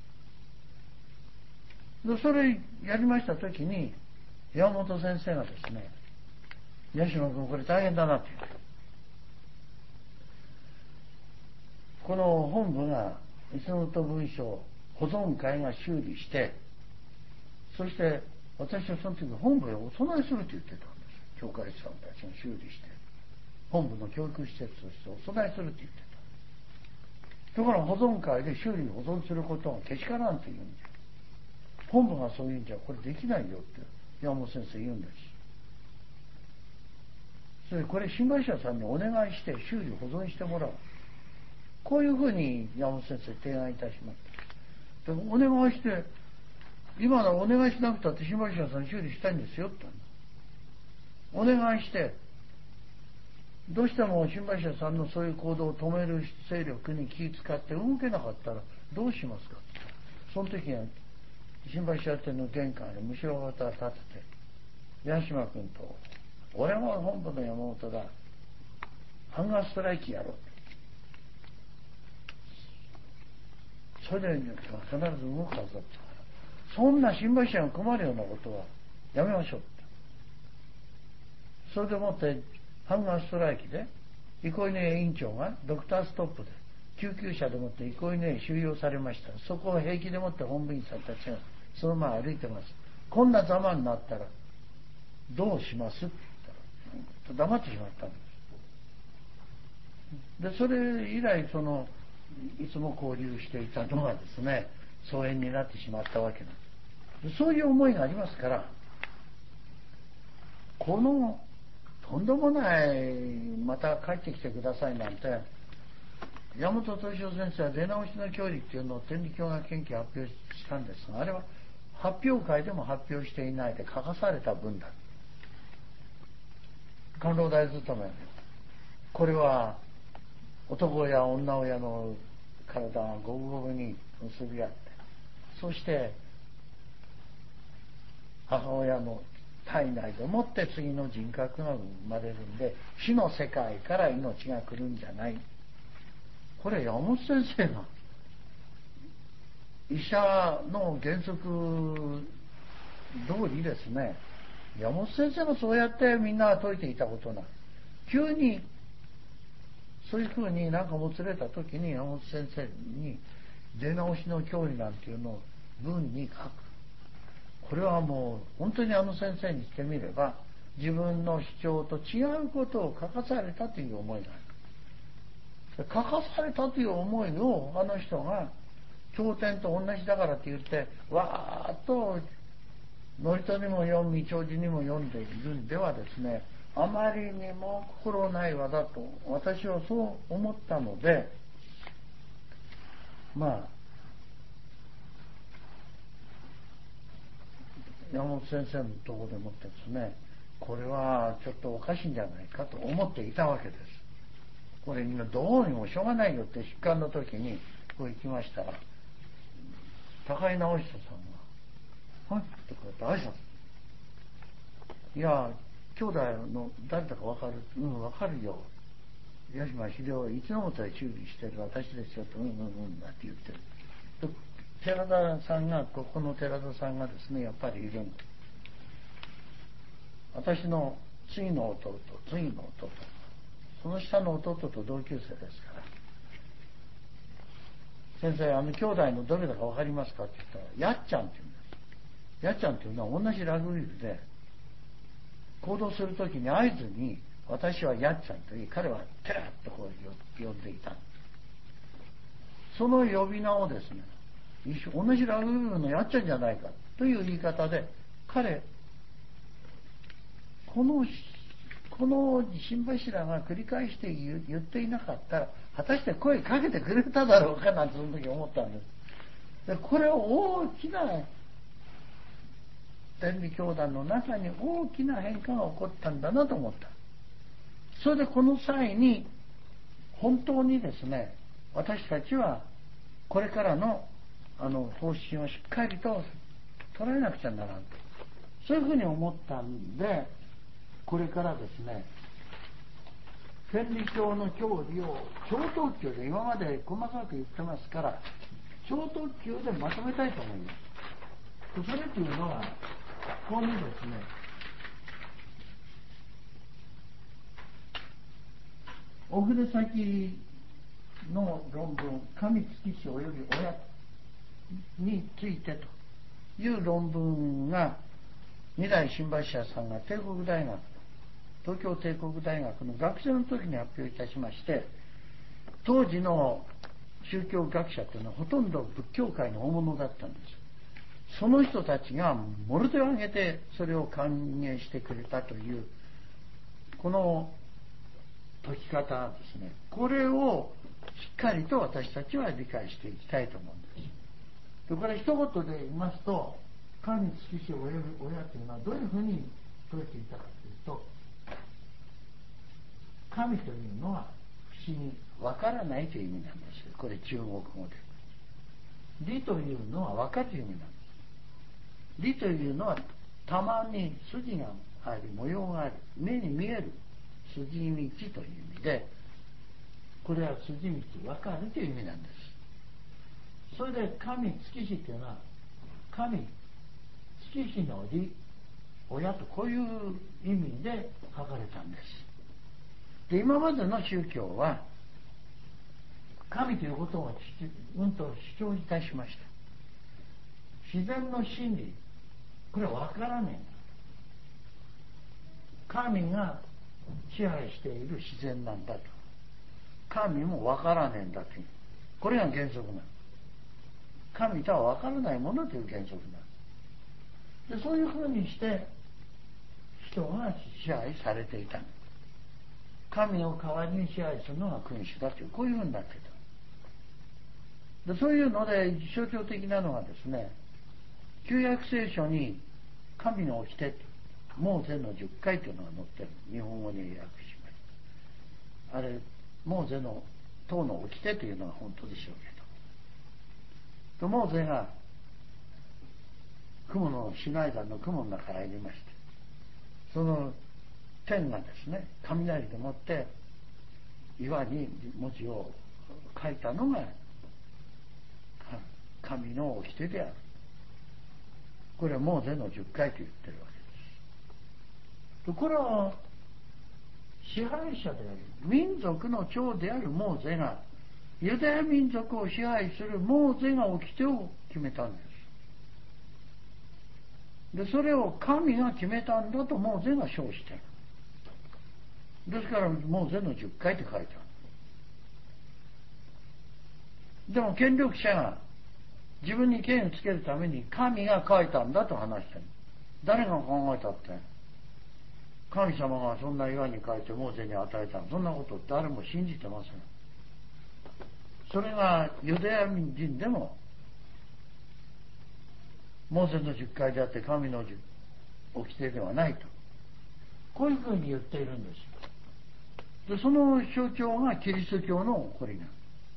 なんで、それやりましたときに山本先生がですね、八島君これ大変だなって言って、この本部が一の元文書保存会が修理して、そして私はその時本部へお供えすると言ってたんです。教会さんたちが修理して、本部の教育施設としてお供えすると言ってた。だから保存会で修理保存することがけしからんと言うんじゃ。本部がそう言うんじゃこれできないよって山本先生言うんです。それでこれ新聞社さんにお願いして修理保存してもらう。こういうふうに山本先生提案いたしました。お願いして、今のお願いしなくたって新橋屋さん修理したいんですよってお願いして、どうしても新橋屋さんのそういう行動を止める勢力に気を使って動けなかったらどうしますか。その時に新橋屋店の玄関でむしろ旗を立てて、八島君と俺も本部の山本だ、ハンガーストライキやろう。それで必ず動くはずだったから、そんな新聞社が困るようなことはやめましょうって。それでもってハンガーストライキで憩いの家委員長がドクターストップで救急車でもって憩いの家収容されました。そこを平気でもって本部員さんたちがそのまま歩いてます。こんなざまになったらどうしますって言ったら黙ってしまったんです。でそれ以来そのいつも交流していたのがですね、疎遠になってしまったわけなんです。そういう思いがありますから、このとんでもないまた帰ってきてくださいなんて、山本敏夫先生は出直しの教理っていうのを天理教学研究発表したんですが、あれは発表会でも発表していないで書かされた文だ。官老大勤め。これは男親女親の体が五分五分に結び合って、そして母親の体内でもって次の人格が生まれるんで、死の世界から命が来るんじゃない。これ山本先生が医者の原則通りですね。山本先生もそうやってみんな説いていたことな。急にそういうふうになんかもつれた時に山本先生に出直しの教理なんていうのを文に書く。これはもう本当にあの先生にしてみれば自分の主張と違うことを書かされたという思いがある。書かされたという思いをあの人が経典と同じだからって言ってわーっと祝詞にも読み弔辞にも読んでいるんではですね、あまりにも心ないわだと私はそう思ったので、まあ山本先生のところでもってですね、これはちょっとおかしいんじゃないかと思っていたわけです。これどうにもしょうがないよって疾患の時にこう行きましたら、高井直久さんが「はい」ってこうやって挨拶。いや兄弟の誰だか分かる？うん分かるよ。八島秀夫一の元で修理してる私ですよと、うんうんうんなんて言ってる。寺田さんが、ここの寺田さんがですね、やっぱりいるんです。私の次の弟、次の弟、その下の弟と同級生ですから、先生、あの兄弟のどれだか分かりますかって言ったら、やっちゃんって言うんです。やっちゃんっていうのは同じラグビー部で、行動するときに合図に、私はやっちゃんと言い、彼はテラッとこう呼んでいた。その呼び名をですね、一緒同じラグビー部のやっちゃんじゃないかという言い方で、彼このこの新柱が繰り返して言っていなかったら果たして声かけてくれただろうかなんてその時思ったんです。でこれは大きな天理教団の中に大きな変化が起こったんだなと思った。それでこの際に本当にですね、私たちはこれからのあの方針をしっかりと捉えなくちゃならんと、そういうふうに思ったんで、これからですね、天理教の教理を超特急で今まで細かく言ってますから、超特急でまとめたいと思います。それというのはここにですね、お触れ先の論文、神月氏および親についてという論文が二代新橋社さんが帝国大学、東京帝国大学の学生の時に発表いたしまして、当時の宗教学者というのはほとんど仏教界の大物だったんです。その人たちがもろ手を挙げてそれを歓迎してくれたというこの解き方ですね、これをしっかりと私たちは理解していきたいと思うんです。でこれ一言で言いますと、神月氏および親というのはどういうふうに説いていたかというと、神というのは不思議、わからないという意味なんです。これ中国語で。理というのは分かるという意味なんです。理というのはたまに筋があり模様がある、目に見える筋道という意味で、これは筋道分かるという意味なんです。それで神月氏というのは神月氏の理、親とこういう意味で書かれたんです。で今までの宗教は神ということをうんと主張いたしました。自然の真理、これは分からねえんだ。神が支配している自然なんだと。神も分からねえんだという、これが原則なの。神とは分からないものという原則なの。でそういうふうにして人が支配されていた。神を代わりに支配するのが君主だという、こういうふうになっていた。でそういうので象徴的なのがですね、 旧約聖書に神の掟、モーゼのじゅっかいというのが載ってる。日本語に訳しました。あれ、モーゼの塔の掟というのが本当でしょうけど。モーゼが雲のシナイ山の雲の中に入りまして、その天がですね、雷でもって岩に文字を書いたのが神の掟である。これはモーゼのじゅっかいと言ってるわけです。これは支配者である民族の長であるモーゼがユダヤ民族を支配するモーゼが掟を決めたんです。でそれを神が決めたんだとモーゼが称している。ですからモーゼのじゅっかいって書いてある。でも権力者が自分に権をつけるために神が書いたんだと話してる。誰が考えたって、神様がそんな岩に書いてモーゼに与えた、そんなこと誰も信じてません。それがユダヤ人でもモーゼのじゅっかいであって神の掟ではないと、こういうふうに言っているんです。でその象徴がキリスト教の起こりなんです。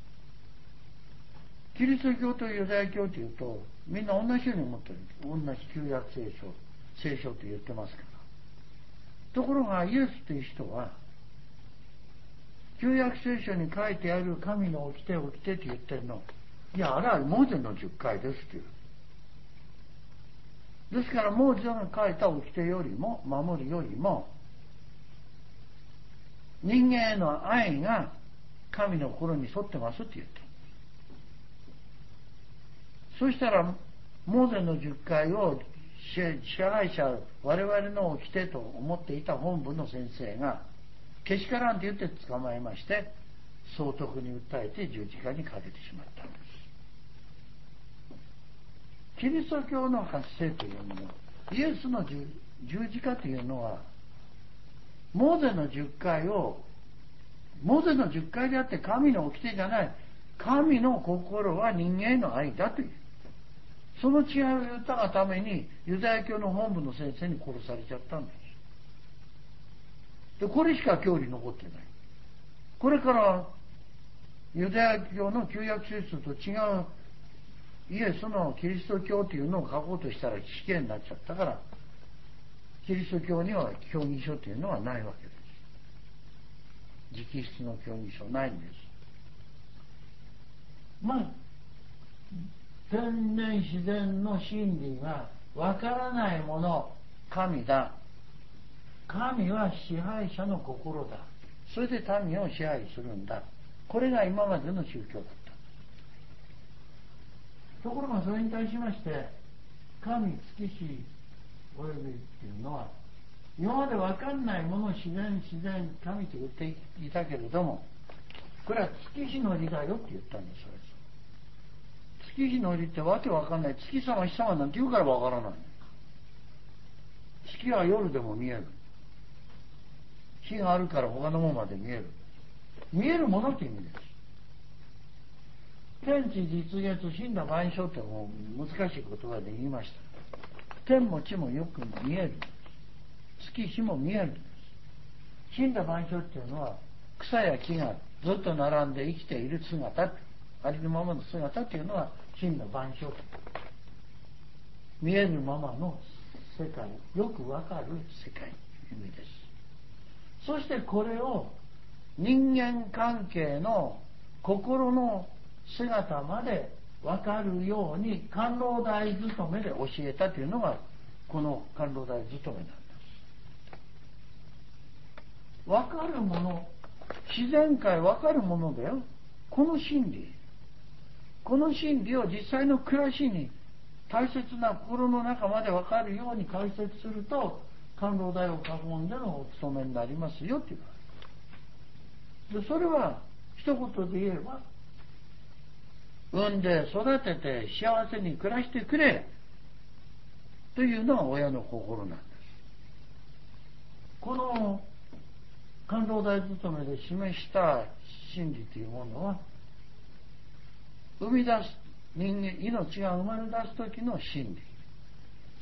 キリスト教とユダヤ教というとみんな同じように思ってる。同じ旧約聖書聖書と言ってますから。ところがイエスという人は旧約聖書に書いてある神の掟を掟と言ってるの、いやあれはモーゼのじゅっかいですという。ですからモーゼが書いた掟よりも守るよりも人間への愛が神の心に沿ってますって言ってる。そしたらモーゼのじゅっかいを支配者我々の掟と思っていた本部の先生がけしからんと言って捕まえまして総督に訴えて十字架にかけてしまったんです。キリスト教の発生というもの、イエスの十字架というのはモーゼのじゅっかいをモーゼのじゅっかいであって神の掟じゃない、神の心は人間への愛だという、その違いを言ったがためにユダヤ教の本部の先生に殺されちゃったんです。でこれしか教理残ってない。これからユダヤ教の旧約聖書と違うイエスのキリスト教というのを書こうとしたら死刑になっちゃったから、キリスト教には教義書というのはないわけです。直筆の教義書ないんです。まあ天然自然の真理がわからないもの、神だ。神は支配者の心だ。それで民を支配するんだ。これが今までの宗教だった。ところがそれに対しまして神、月日およびっていうのは今までわかんないものを自然自然神と言っていたけれども、これは月日の理だよって言ったんです。月日の理ってわけわかんない。月様日様なんて言うからわからない。月は夜でも見える。日があるから他のものまで見える。見えるものって意味です。天地実月真羅万象ってもう難しい言葉で言いました。天も地もよく見える。月日も見えるんです。真羅万象っていうのは草や木がずっと並んで生きている姿、ありのままの姿っていうのは真羅万象、見えるままの世界、よくわかる世界という意味です。そしてこれを人間関係の心の姿までわかるように漢老大勤めで教えたというのがこの漢老大勤めなんです。わかるもの、自然界わかるものだよ。この真理、この真理を実際の暮らしに大切な心の中まで分かるように解説すると漢老大を囲んでのお務めになりますよっていう。でそれは一言で言えば産んで育てて幸せに暮らしてくれというのが親の心なんです。この漢老大勤めで示した真理というものは生み出す人間、命が生まれ出す時の真理、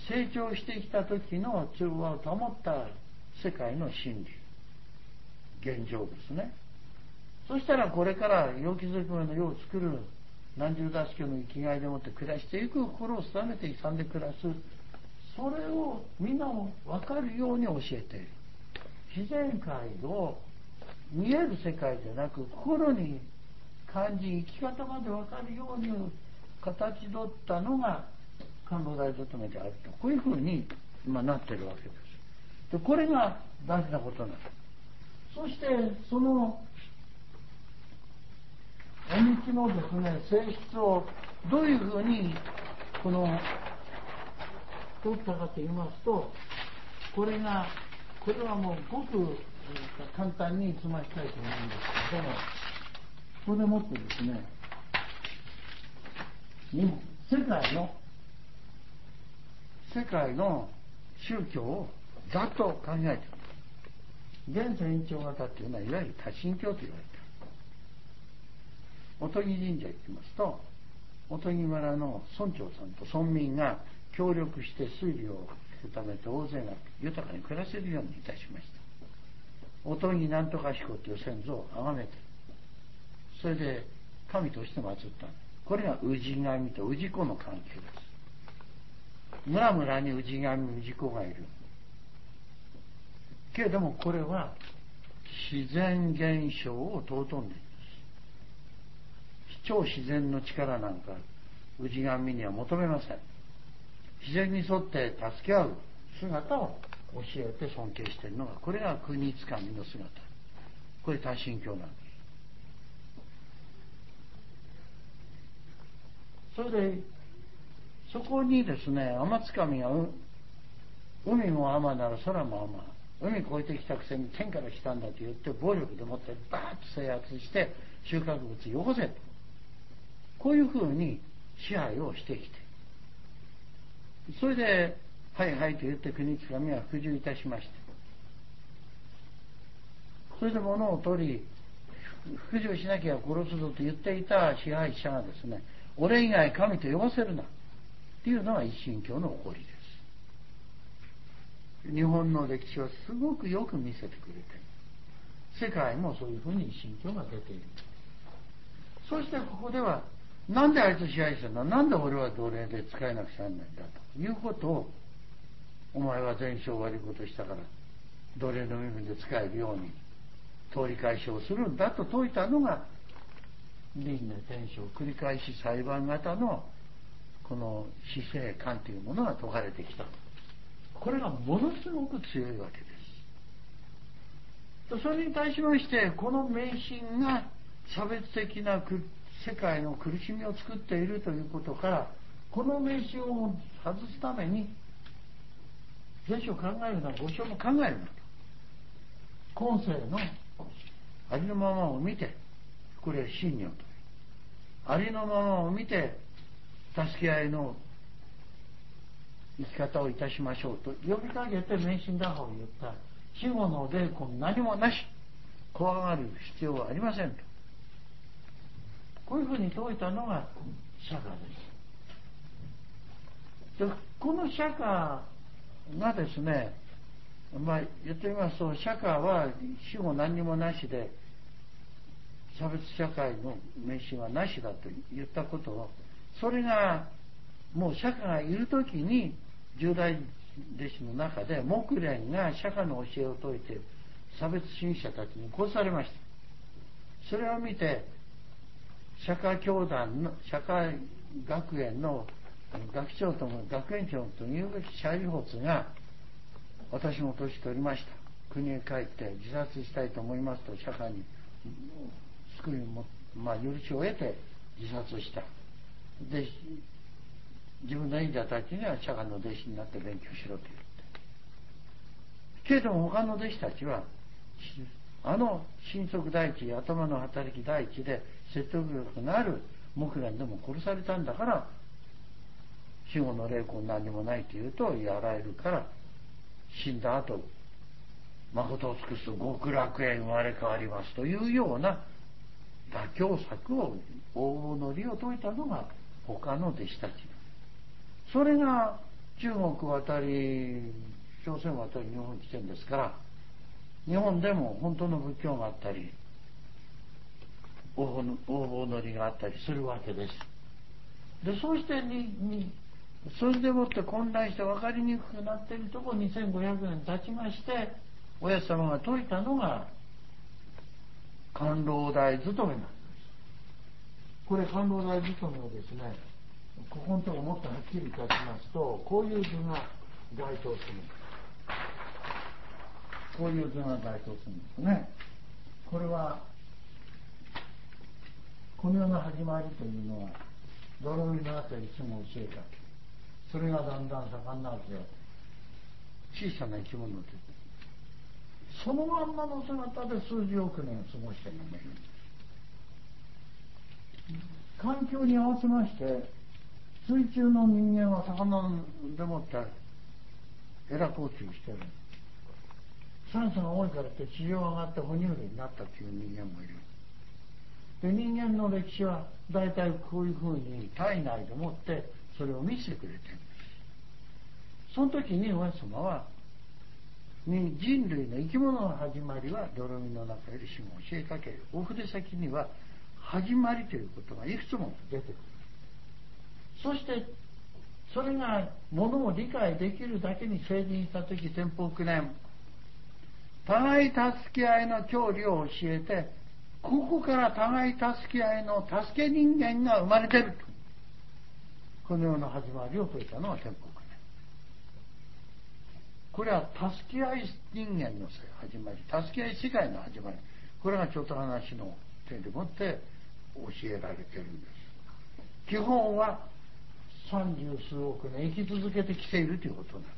成長してきた時の調和を保った世界の真理、現状ですね。そしたらこれから陽気づくめの世を作る何十奪教の生きがいでもって暮らしていく心を定めて勇んで暮らす、それをみんなも分かるように教えている。自然界を見える世界でなく心に感じ生き方まで分かるように形取ったのが官房大勤めであると、こういうふうに今なってるわけです。でこれが大事なことなんです。そしてそのお道のですね性質をどういうふうにこの取ったかと言いますと、これがこれはもうごく簡単に済ましたいと思うんですけども、それでもってですね、世界の世界の宗教をざっと考えている。現世延長型っていうのはいわゆる多神教と言われている。おとぎ神社行きますと、おとぎ村の村長さんと村民が協力して水利をするためて大勢が豊かに暮らせるようにいたしました。おとぎなんとか彦という先祖を崇めて、それで神として祀った。これが氏神と氏子の関係です。村々に氏神氏子がいるけれども、これは自然現象を尊んでいます。超自然の力なんか氏神には求めません。自然に沿って助け合う姿を教えて尊敬しているのが、これが国つかみの姿、これ多神教なんです。それでそこにですね、天つかみが海も天なら空も天、海越えてきたくせに天から来たんだと言って暴力でもってバーッと制圧して収穫物よこせと、こういうふうに支配をしてきて、それではいはいと言って国つかみは服従いたしました。それで物を取り服従しなきゃ殺すぞと言っていた支配者がですね、俺以外神と呼ばせるなっていうのが一神教の起こりです。日本の歴史はすごくよく見せてくれている。世界もそういうふうに一神教が出ている。そしてここでは、なんであいつ支配してるんだ、なんで俺は奴隷で使えなくちゃなんないんだということを、お前は全生悪いことしたから奴隷の身分で使えるように通り返しをするんだと説いたのが輪廻転生繰り返し裁判型のこの死生観というものが説かれてきた。これがものすごく強いわけです。それに対しましてこの迷信が差別的な世界の苦しみを作っているということから、この迷信を外すために聖書を考えるな、五章も考えるなと、今世のありのままを見て、これは信念というありのままを見て助け合いの生き方をいたしましょうと呼びかけて迷信打破を言った。死後の霊魂何もなし、怖がる必要はありませんと、こういうふうに説いたのが釈迦です。でこの釈迦がですね、まあ言ってみますと、釈迦は死後何にもなしで差別社会の迷信はなしだと言ったことを、それがもう釈迦がいる時に十大弟子の中で木蓮が釈迦の教えを説いて差別主義者たちに殺されました。それを見て釈迦教団の釈迦学園の学長とも学園長と入学シャイリホツが、私も年取りました、国へ帰って自殺したいと思いますと釈迦に救いも、まあ、許しを得て自殺した。で自分の演者たちには釈迦の弟子になって勉強しろと言って、けれども他の弟子たちはあの神足第一、頭の働き第一で説得力のある木蓮でも殺されたんだから、死後の霊魂何もないというとやられるから、死んだ後誠を尽くす極楽へ生まれ変わりますというような妥協策を、大の理を説いたのが他の弟子たち。それが中国渡り朝鮮渡り日本に来てるんですから、日本でも本当の仏教があったり横暴乗りがあったりするわけです。でそうしてににそれでもって混乱して分かりにくくなっているところにせんごひゃくねん経ちまして、おやじ様が説いたのが官老大勤めなんです。これ官老大勤めをですね、ここのところもっとはっきりいたしますと、こういう図が該当するんです。こういう図が該当するんですね。これはこの世の始まりというのは泥海のあたりいつも教えた。それがだんだん盛んになって小さな生き物でそのまんまの姿で数十億年を過ごしているのがいるんです。環境に合わせまして水中の人間は魚でもってエラ呼吸してる。酸素が多いからって地上上がって哺乳類になったっていう人間もいる。で人間の歴史は大体こういうふうに体内でもってそれを見せてくれてるんです。その時におやじ様は人類の生き物の始まりは泥海の中より死後教えかける。お筆先には始まりということがいくつも出てくる。そしてそれがものを理解できるだけに成人した時天保九年、互い助け合いの教理を教えて、ここから互い助け合いの助け人間が生まれてると、このような始まりを説いたのは天保九年。これは助け合い人間の始まり、助け合い世界の始まり、これがちょっと話の点でもって教えられてるんです。基本は三十数億年生き続けてきているということなんです。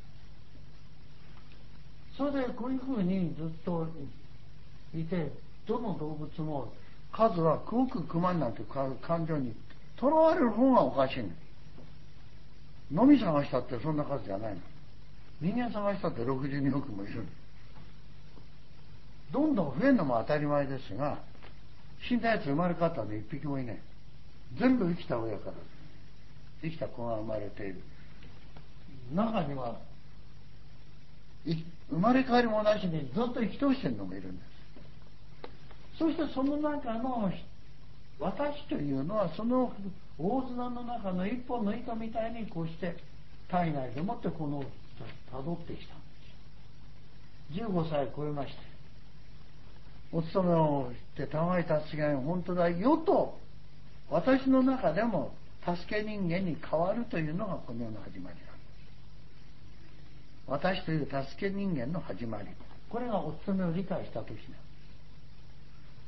それでこういうふうにずっといて、どの動物も数はくおくくまんなんて感情にとらわれる方がおかしいの。のみ探したってそんな数じゃないの。人間探したってろくじゅうにおくもいる。どんどん増えるのも当たり前ですが、死んだやつ生まれ変わったの一匹もいない。全部生きた親から生きた子が生まれている。中には生まれ変わりもなしにずっと生き通しているのもいるんです。そしてその中の私というのはその大砂の中の一本の糸みたいにこうして体内でもってこのたどってきたんです。じゅうごさい超えましてお勤めをして互い助け合い本当だよと私の中でも助け人間に変わるというのがこの世の始まりなんです。私という助け人間の始まり、これがお勤めを理解した時なんです。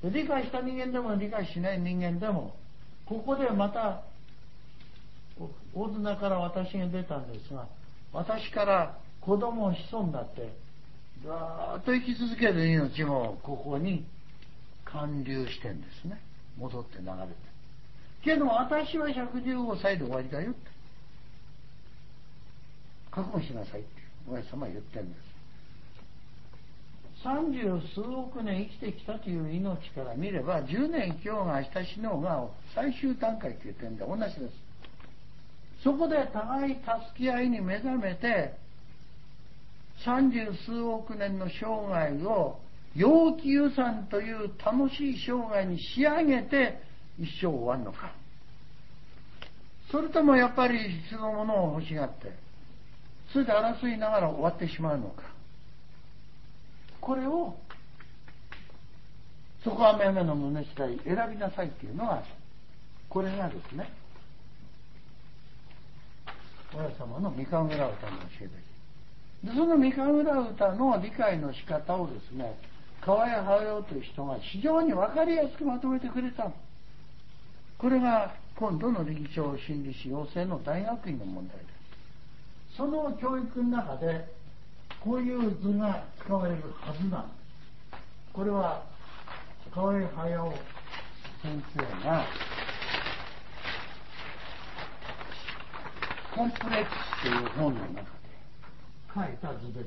理解した人間でも理解しない人間でもここでまた大砂から私が出たんですが、私から子供子孫になってずっと生き続ける命もここに還流してんですね。戻って流れてけど私はひゃくじゅうごさいで終わりだよって覚悟しなさいっておやじ様は言ってるんです。三十数億年生きてきたという命から見ればじゅうねん生きようが明日死のうが最終段階という点で同じです。そこで互い助け合いに目覚めて三十数億年の生涯を陽気有産という楽しい生涯に仕上げて一生終わるのか、それともやっぱり必要なものを欲しがってそれで争いながら終わってしまうのか、これをそこはめめの胸次第選びなさいっていうのは、これがですね親様の三河村歌の教えです。でその三河村歌の理解の仕方をですね河合駿という人が非常に分かりやすくまとめてくれた。これが今度の理事長心理士養成の大学院の問題です。その教育の中でこういう図が使われるはずなんです。これは河合駿先生がコンプレックスという本の中で書いた図です。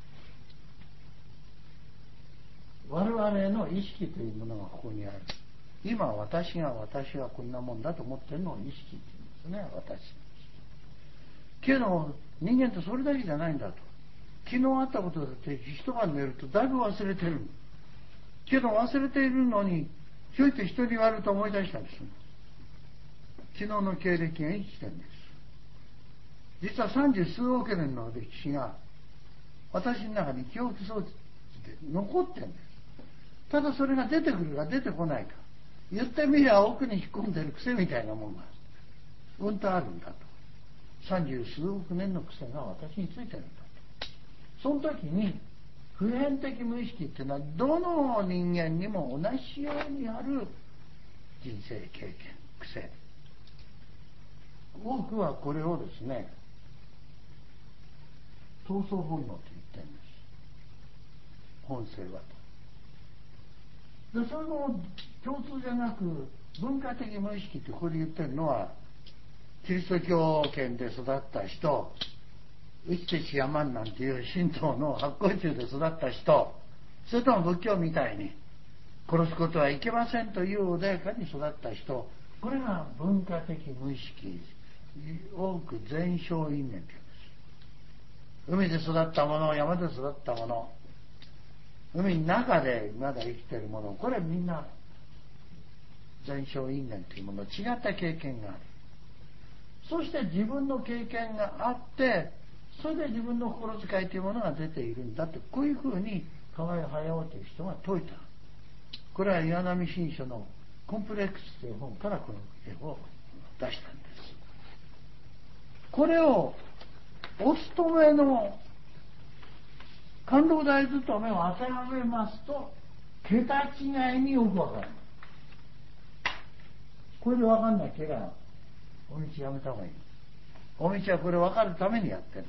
我々の意識というものがここにある。 今私が私はこんなもんだと思ってるのを意識って言うんですね、私。けど人間ってそれだけじゃないんだと。昨日あったことだって一晩寝るとだいぶ忘れてる。けど忘れているのにひょいって人に言われると思い出したんです。昨日の経歴が生きてるんです。実は三十数億年の歴史が私の中に記憶装置で残ってるんです。ただそれが出てくるか出てこないか、言ってみりゃ奥に引っ込んでる癖みたいなもんがうんとあるんだと。三十数億年の癖が私についてるんだと。その時に普遍的無意識っていうのはどの人間にも同じようにある人生経験癖。多くはこれをですね闘争本能と言ってるんです。本性はと。でそれも共通じゃなく文化的無意識ってここで言ってるのはキリスト教圏で育った人、生きてしやまんなんていう神道の発酵中で育った人、それとも仏教みたいに殺すことはいけませんという穏やかに育った人、これが文化的無意識、多く全小因縁というんです。海で育ったもの、山で育ったもの、海の中でまだ生きているもの、これはみんな全小因縁というもの、違った経験がある。そして自分の経験があって、それで自分の心遣いというものが出ているんだと、こういうふうに河合駿という人が説いた。これは岩波新書のコンプレックスという本からこの絵を出したんです。これをお勤めの官労大勤めを当てはめますと桁違いによくわかる。これでわかんないけらお道やめた方がいい。お道はこれ分かるためにやってる。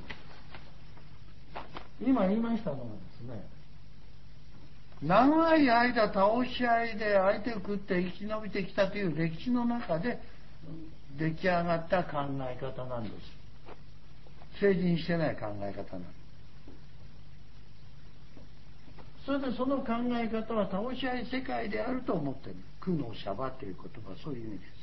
今言いましたのはですね、長い間倒し合いで相手を食って生き延びてきたという歴史の中で出来上がった考え方なんです。成人してない考え方なんです。それでその考え方は倒し合い世界であると思っている。苦のシャバという言葉はそういう意味です。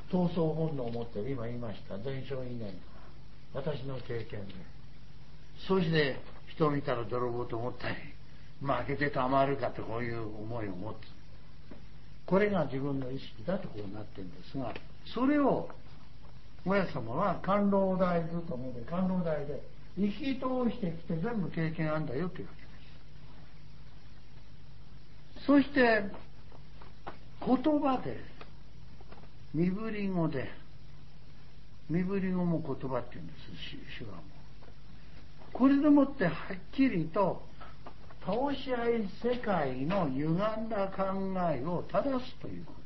闘争本能を持っている。今言いました全焼因縁、私の経験で、そして人を見たら泥棒と思ったり負けてたまるかとこういう思いを持つ。これが自分の意識だとこうなっているんですが、それを親様は官労大勤めで官労大で生き通してきて全部経験あんだよというわけです。そして言葉で身振り語で身振り語も言葉っていうんです。手話もこれでもってはっきりと倒し合い世界の歪んだ考えを正すということ。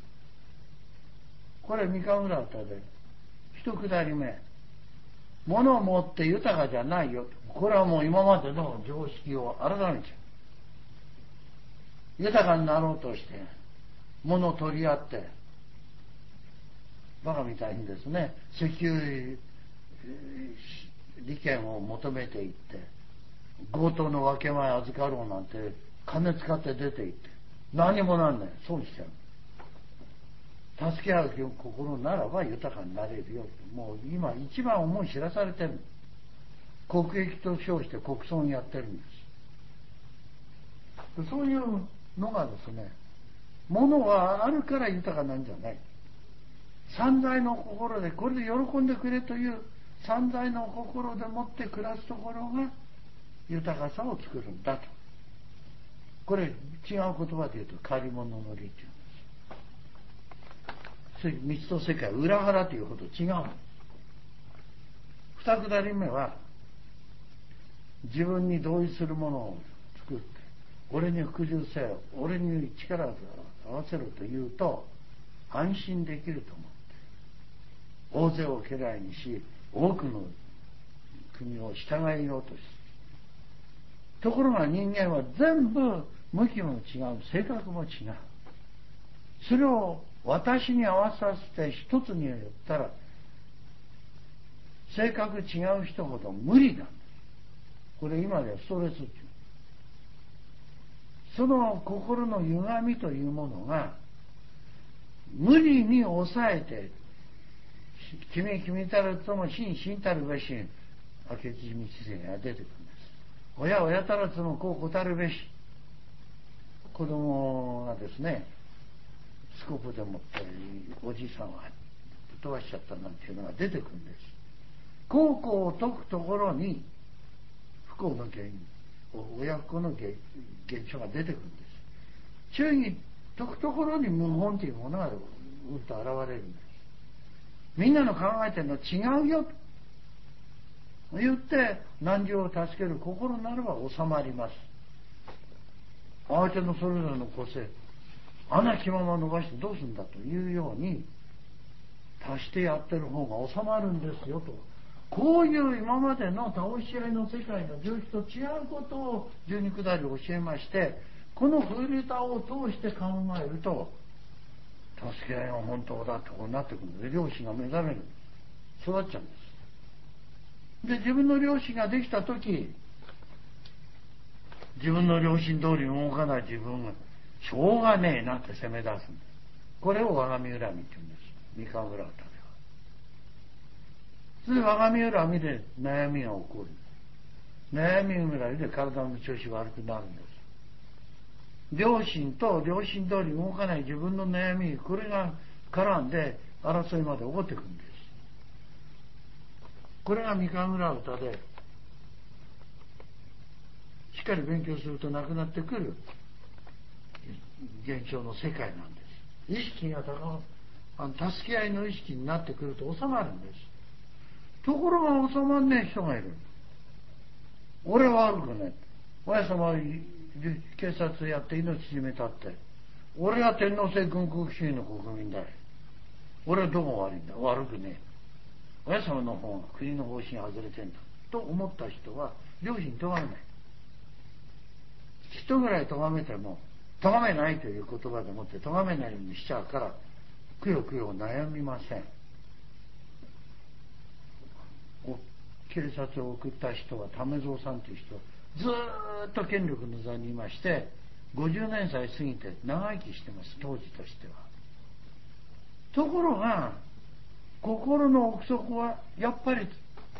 これ三河村歌で一くだり目、物を持って豊かじゃないよ。これはもう今までの常識を改めちゃう。豊かになろうとして物を取り合ってバカみたいにですね、石油利権を求めていって強盗の分け前預かろうなんて金使って出ていって何もなんない。損してる。助け合う心ならば豊かになれるよ。もう今一番思い知らされてる。国益と称して国村やってるんです。そういうのがですね、物はあるから豊かなんじゃない。散財の心でこれで喜んでくれという散財の心でもって暮らすところが豊かさを作るんだと。これ違う言葉で言うと借り物の理っていうんです。道と世界裏腹というほど違う。二くだり目は自分に同意するものを作って俺に服従せよ、俺に力を合わせろと言うと安心できると思って大勢を家来にし多くの国を従えようとする。ところが人間は全部向きも違う、性格も違う。それを私に合わさせて一つに言ったら性格違う人ほど無理なんです。これ今ではストレスっていう。 その心の歪みというものが無理に抑えて、君君たるとも心心たるべし明智道世が出てくるんです。親親たらずもこうこたるべし。子供がですね、スコープでもっておじいさんはぶっ飛ばしちゃったなんていうのが出てくるんです。孝行を説くところに不幸の原因、親子の現象が出てくるんです。忠義解くところに謀反というものがうんと現れるんです。みんなの考えてるの違うよと言って難情を助ける心ならば収まります。相手のそれぞれの個性、穴気まま伸ばしてどうするんだというように足してやってる方が収まるんですよと。こういう今までの倒し合いの世界の常識と違うことを十二下り教えまして、このフィルターを通して考えると助け合いが本当だってこうなってくるんです。良心が目覚めるんです。育っちゃうんです。で、自分の良心ができたとき、自分の良心通りに動かない自分がしょうがねえなって責め出すんです。これを我が身恨みって言うんです。三河村歌では。それで我が身恨みで悩みが起こる。悩み恨みで体の調子悪くなるんです。良心と良心通り動かない自分の悩み、これが絡んで争いまで起こってくるんです。これが三河村歌でしっかり勉強するとなくなってくる現象の世界なんです。意識が高あの助け合いの意識になってくると収まるんです。ところが収まんねえ人がいる。俺は悪くねえ。親様は警察やって命縮めたって。俺は天皇制軍国主義の国民だよ。俺はどこが悪いんだ。悪くねえ。親様の方が国の方針外れてんだ。と思った人は良心咎めない。人ぐらい咎めても咎めないという言葉でもって咎めないようにしちゃうからくよくよ悩みません。警察を送った人は為蔵さんという人、ずーっと権力の座にいましてごじゅうねんさえ過ぎて長生きしてます、当時としては。ところが心の奥底はやっぱり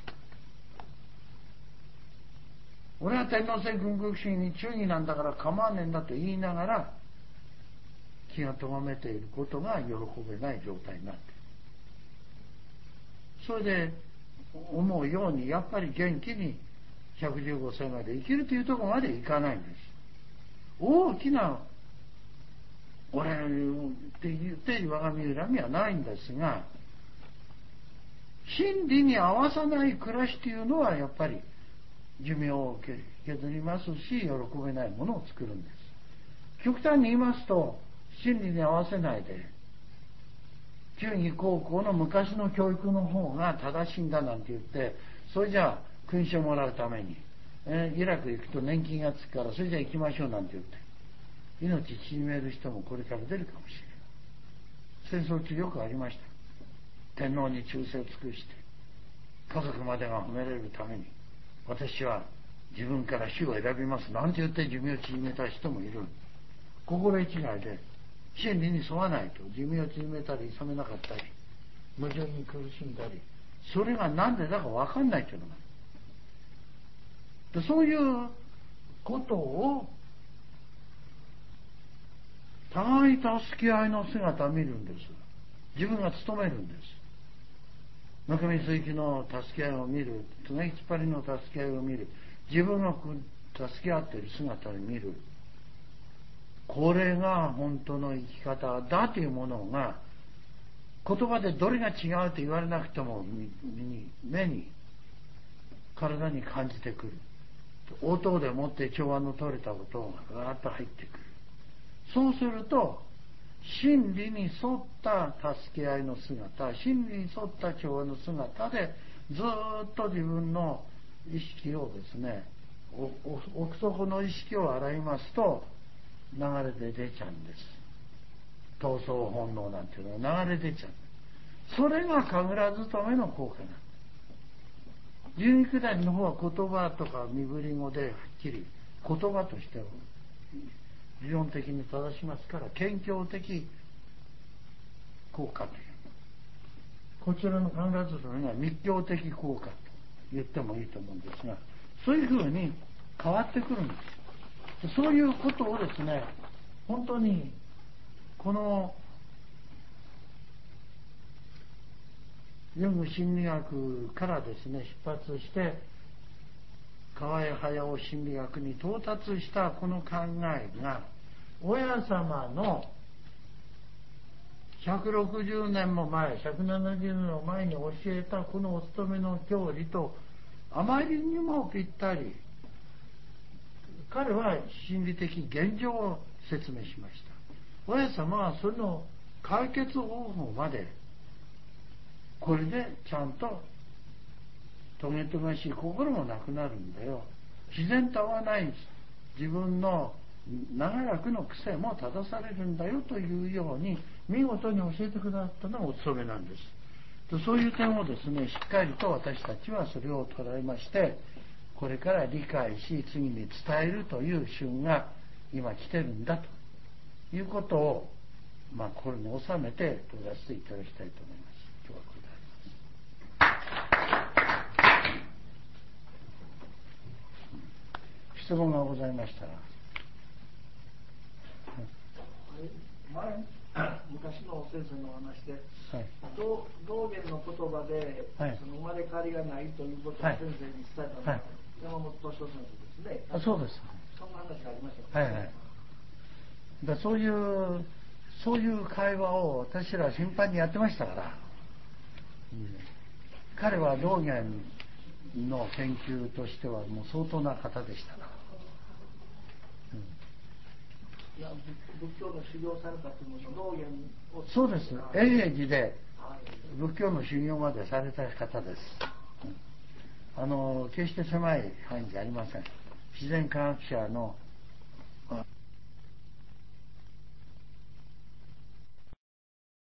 俺は天皇制軍国主義に忠義なんだから構わねえんだと言いながら気がとがめていることが喜べない状態になっている。それで思うようにやっぱり元気にひゃくじゅうごさいまで生きるというところまでいかないんです。大きな俺って言って我が身恨みはないんですが、真理に合わさない暮らしというのはやっぱり寿命を削りますし喜べないものを作るんです。極端に言いますと真理に合わせないで忠義孝行の昔の教育の方が正しいんだなんて言って、それじゃあ勲章もらうために、えー、イラク行くと年金がつくからそれじゃあ行きましょうなんて言って命縮める人もこれから出るかもしれない。戦争中よくありました。天皇に忠誠を尽くして家族までが褒められるために私は自分から死を選びますなんて言って寿命を縮めた人もいる。心得違いで真理に沿わないと寿命を縮めたり諌めなかったり矛盾に苦しんだり、それが何でだか分かんないというのがで、そういうことを互い助け合いの姿を見るんです。自分が務めるんです。中身水域の助け合いを見る、つなぎ突っ張りの助け合いを見る、自分が助け合っている姿を見る、これが本当の生き方だというものが言葉でどれが違うと言われなくても目に体に感じてくる。音でもって調和の取れた音がガーッと入ってくる。そうすると真理に沿った助け合いの姿、真理に沿った調和の姿でずっと自分の意識をですね、奥底の意識を洗いますと流れで出ちゃうんです。闘争本能なんていうのが流れ出ちゃう。それが神楽勤めの効果なんです。十二下りの方は言葉とか身振り語ではっきり言葉として理論的に正しますから、謙虚的効果という、こちらの考え方には密教的効果と言ってもいいと思うんですが、そういうふうに変わってくるんです。そういうことをですね、本当にこのユング心理学からですね出発して、河合駿心理学に到達したこの考えが、親様のひゃくろくじゅうねんも前、ひゃくななじゅうねんも前に教えたこのお勤めの教理とあまりにもぴったり、彼は心理的現状を説明しました。親様はその解決方法までこれでちゃんとトゲトゲしい心もなくなるんだよ、自然と合わない自分の長らくの癖も正されるんだよというように見事に教えてくださったのがお勤めなんです。そういう点をですねしっかりと私たちはそれを捉えまして、これから理解し次に伝えるという旬が今来てるんだということを、まあこれに収めて取らせていただきたいと思います。今日はこれであります。質問がございましたら。 前昔の先生のお話で、 はい、 道道元の言葉で、はい、その生まれ変わりがないということを先生に伝えたのが、はい、山本敏夫先生ですね。 あ、そうです。 そんな話がありましたか、 はいはい。だそういうそういう会話を私ら頻繁にやってましたから、うん、彼は道元の研究としてはもう相当な方でしたから。 いや仏教の修行されたというのは道元を、 そうです。永永寺で仏教の修行までされた方です。あの決して狭い範囲じゃありません。自然科学者の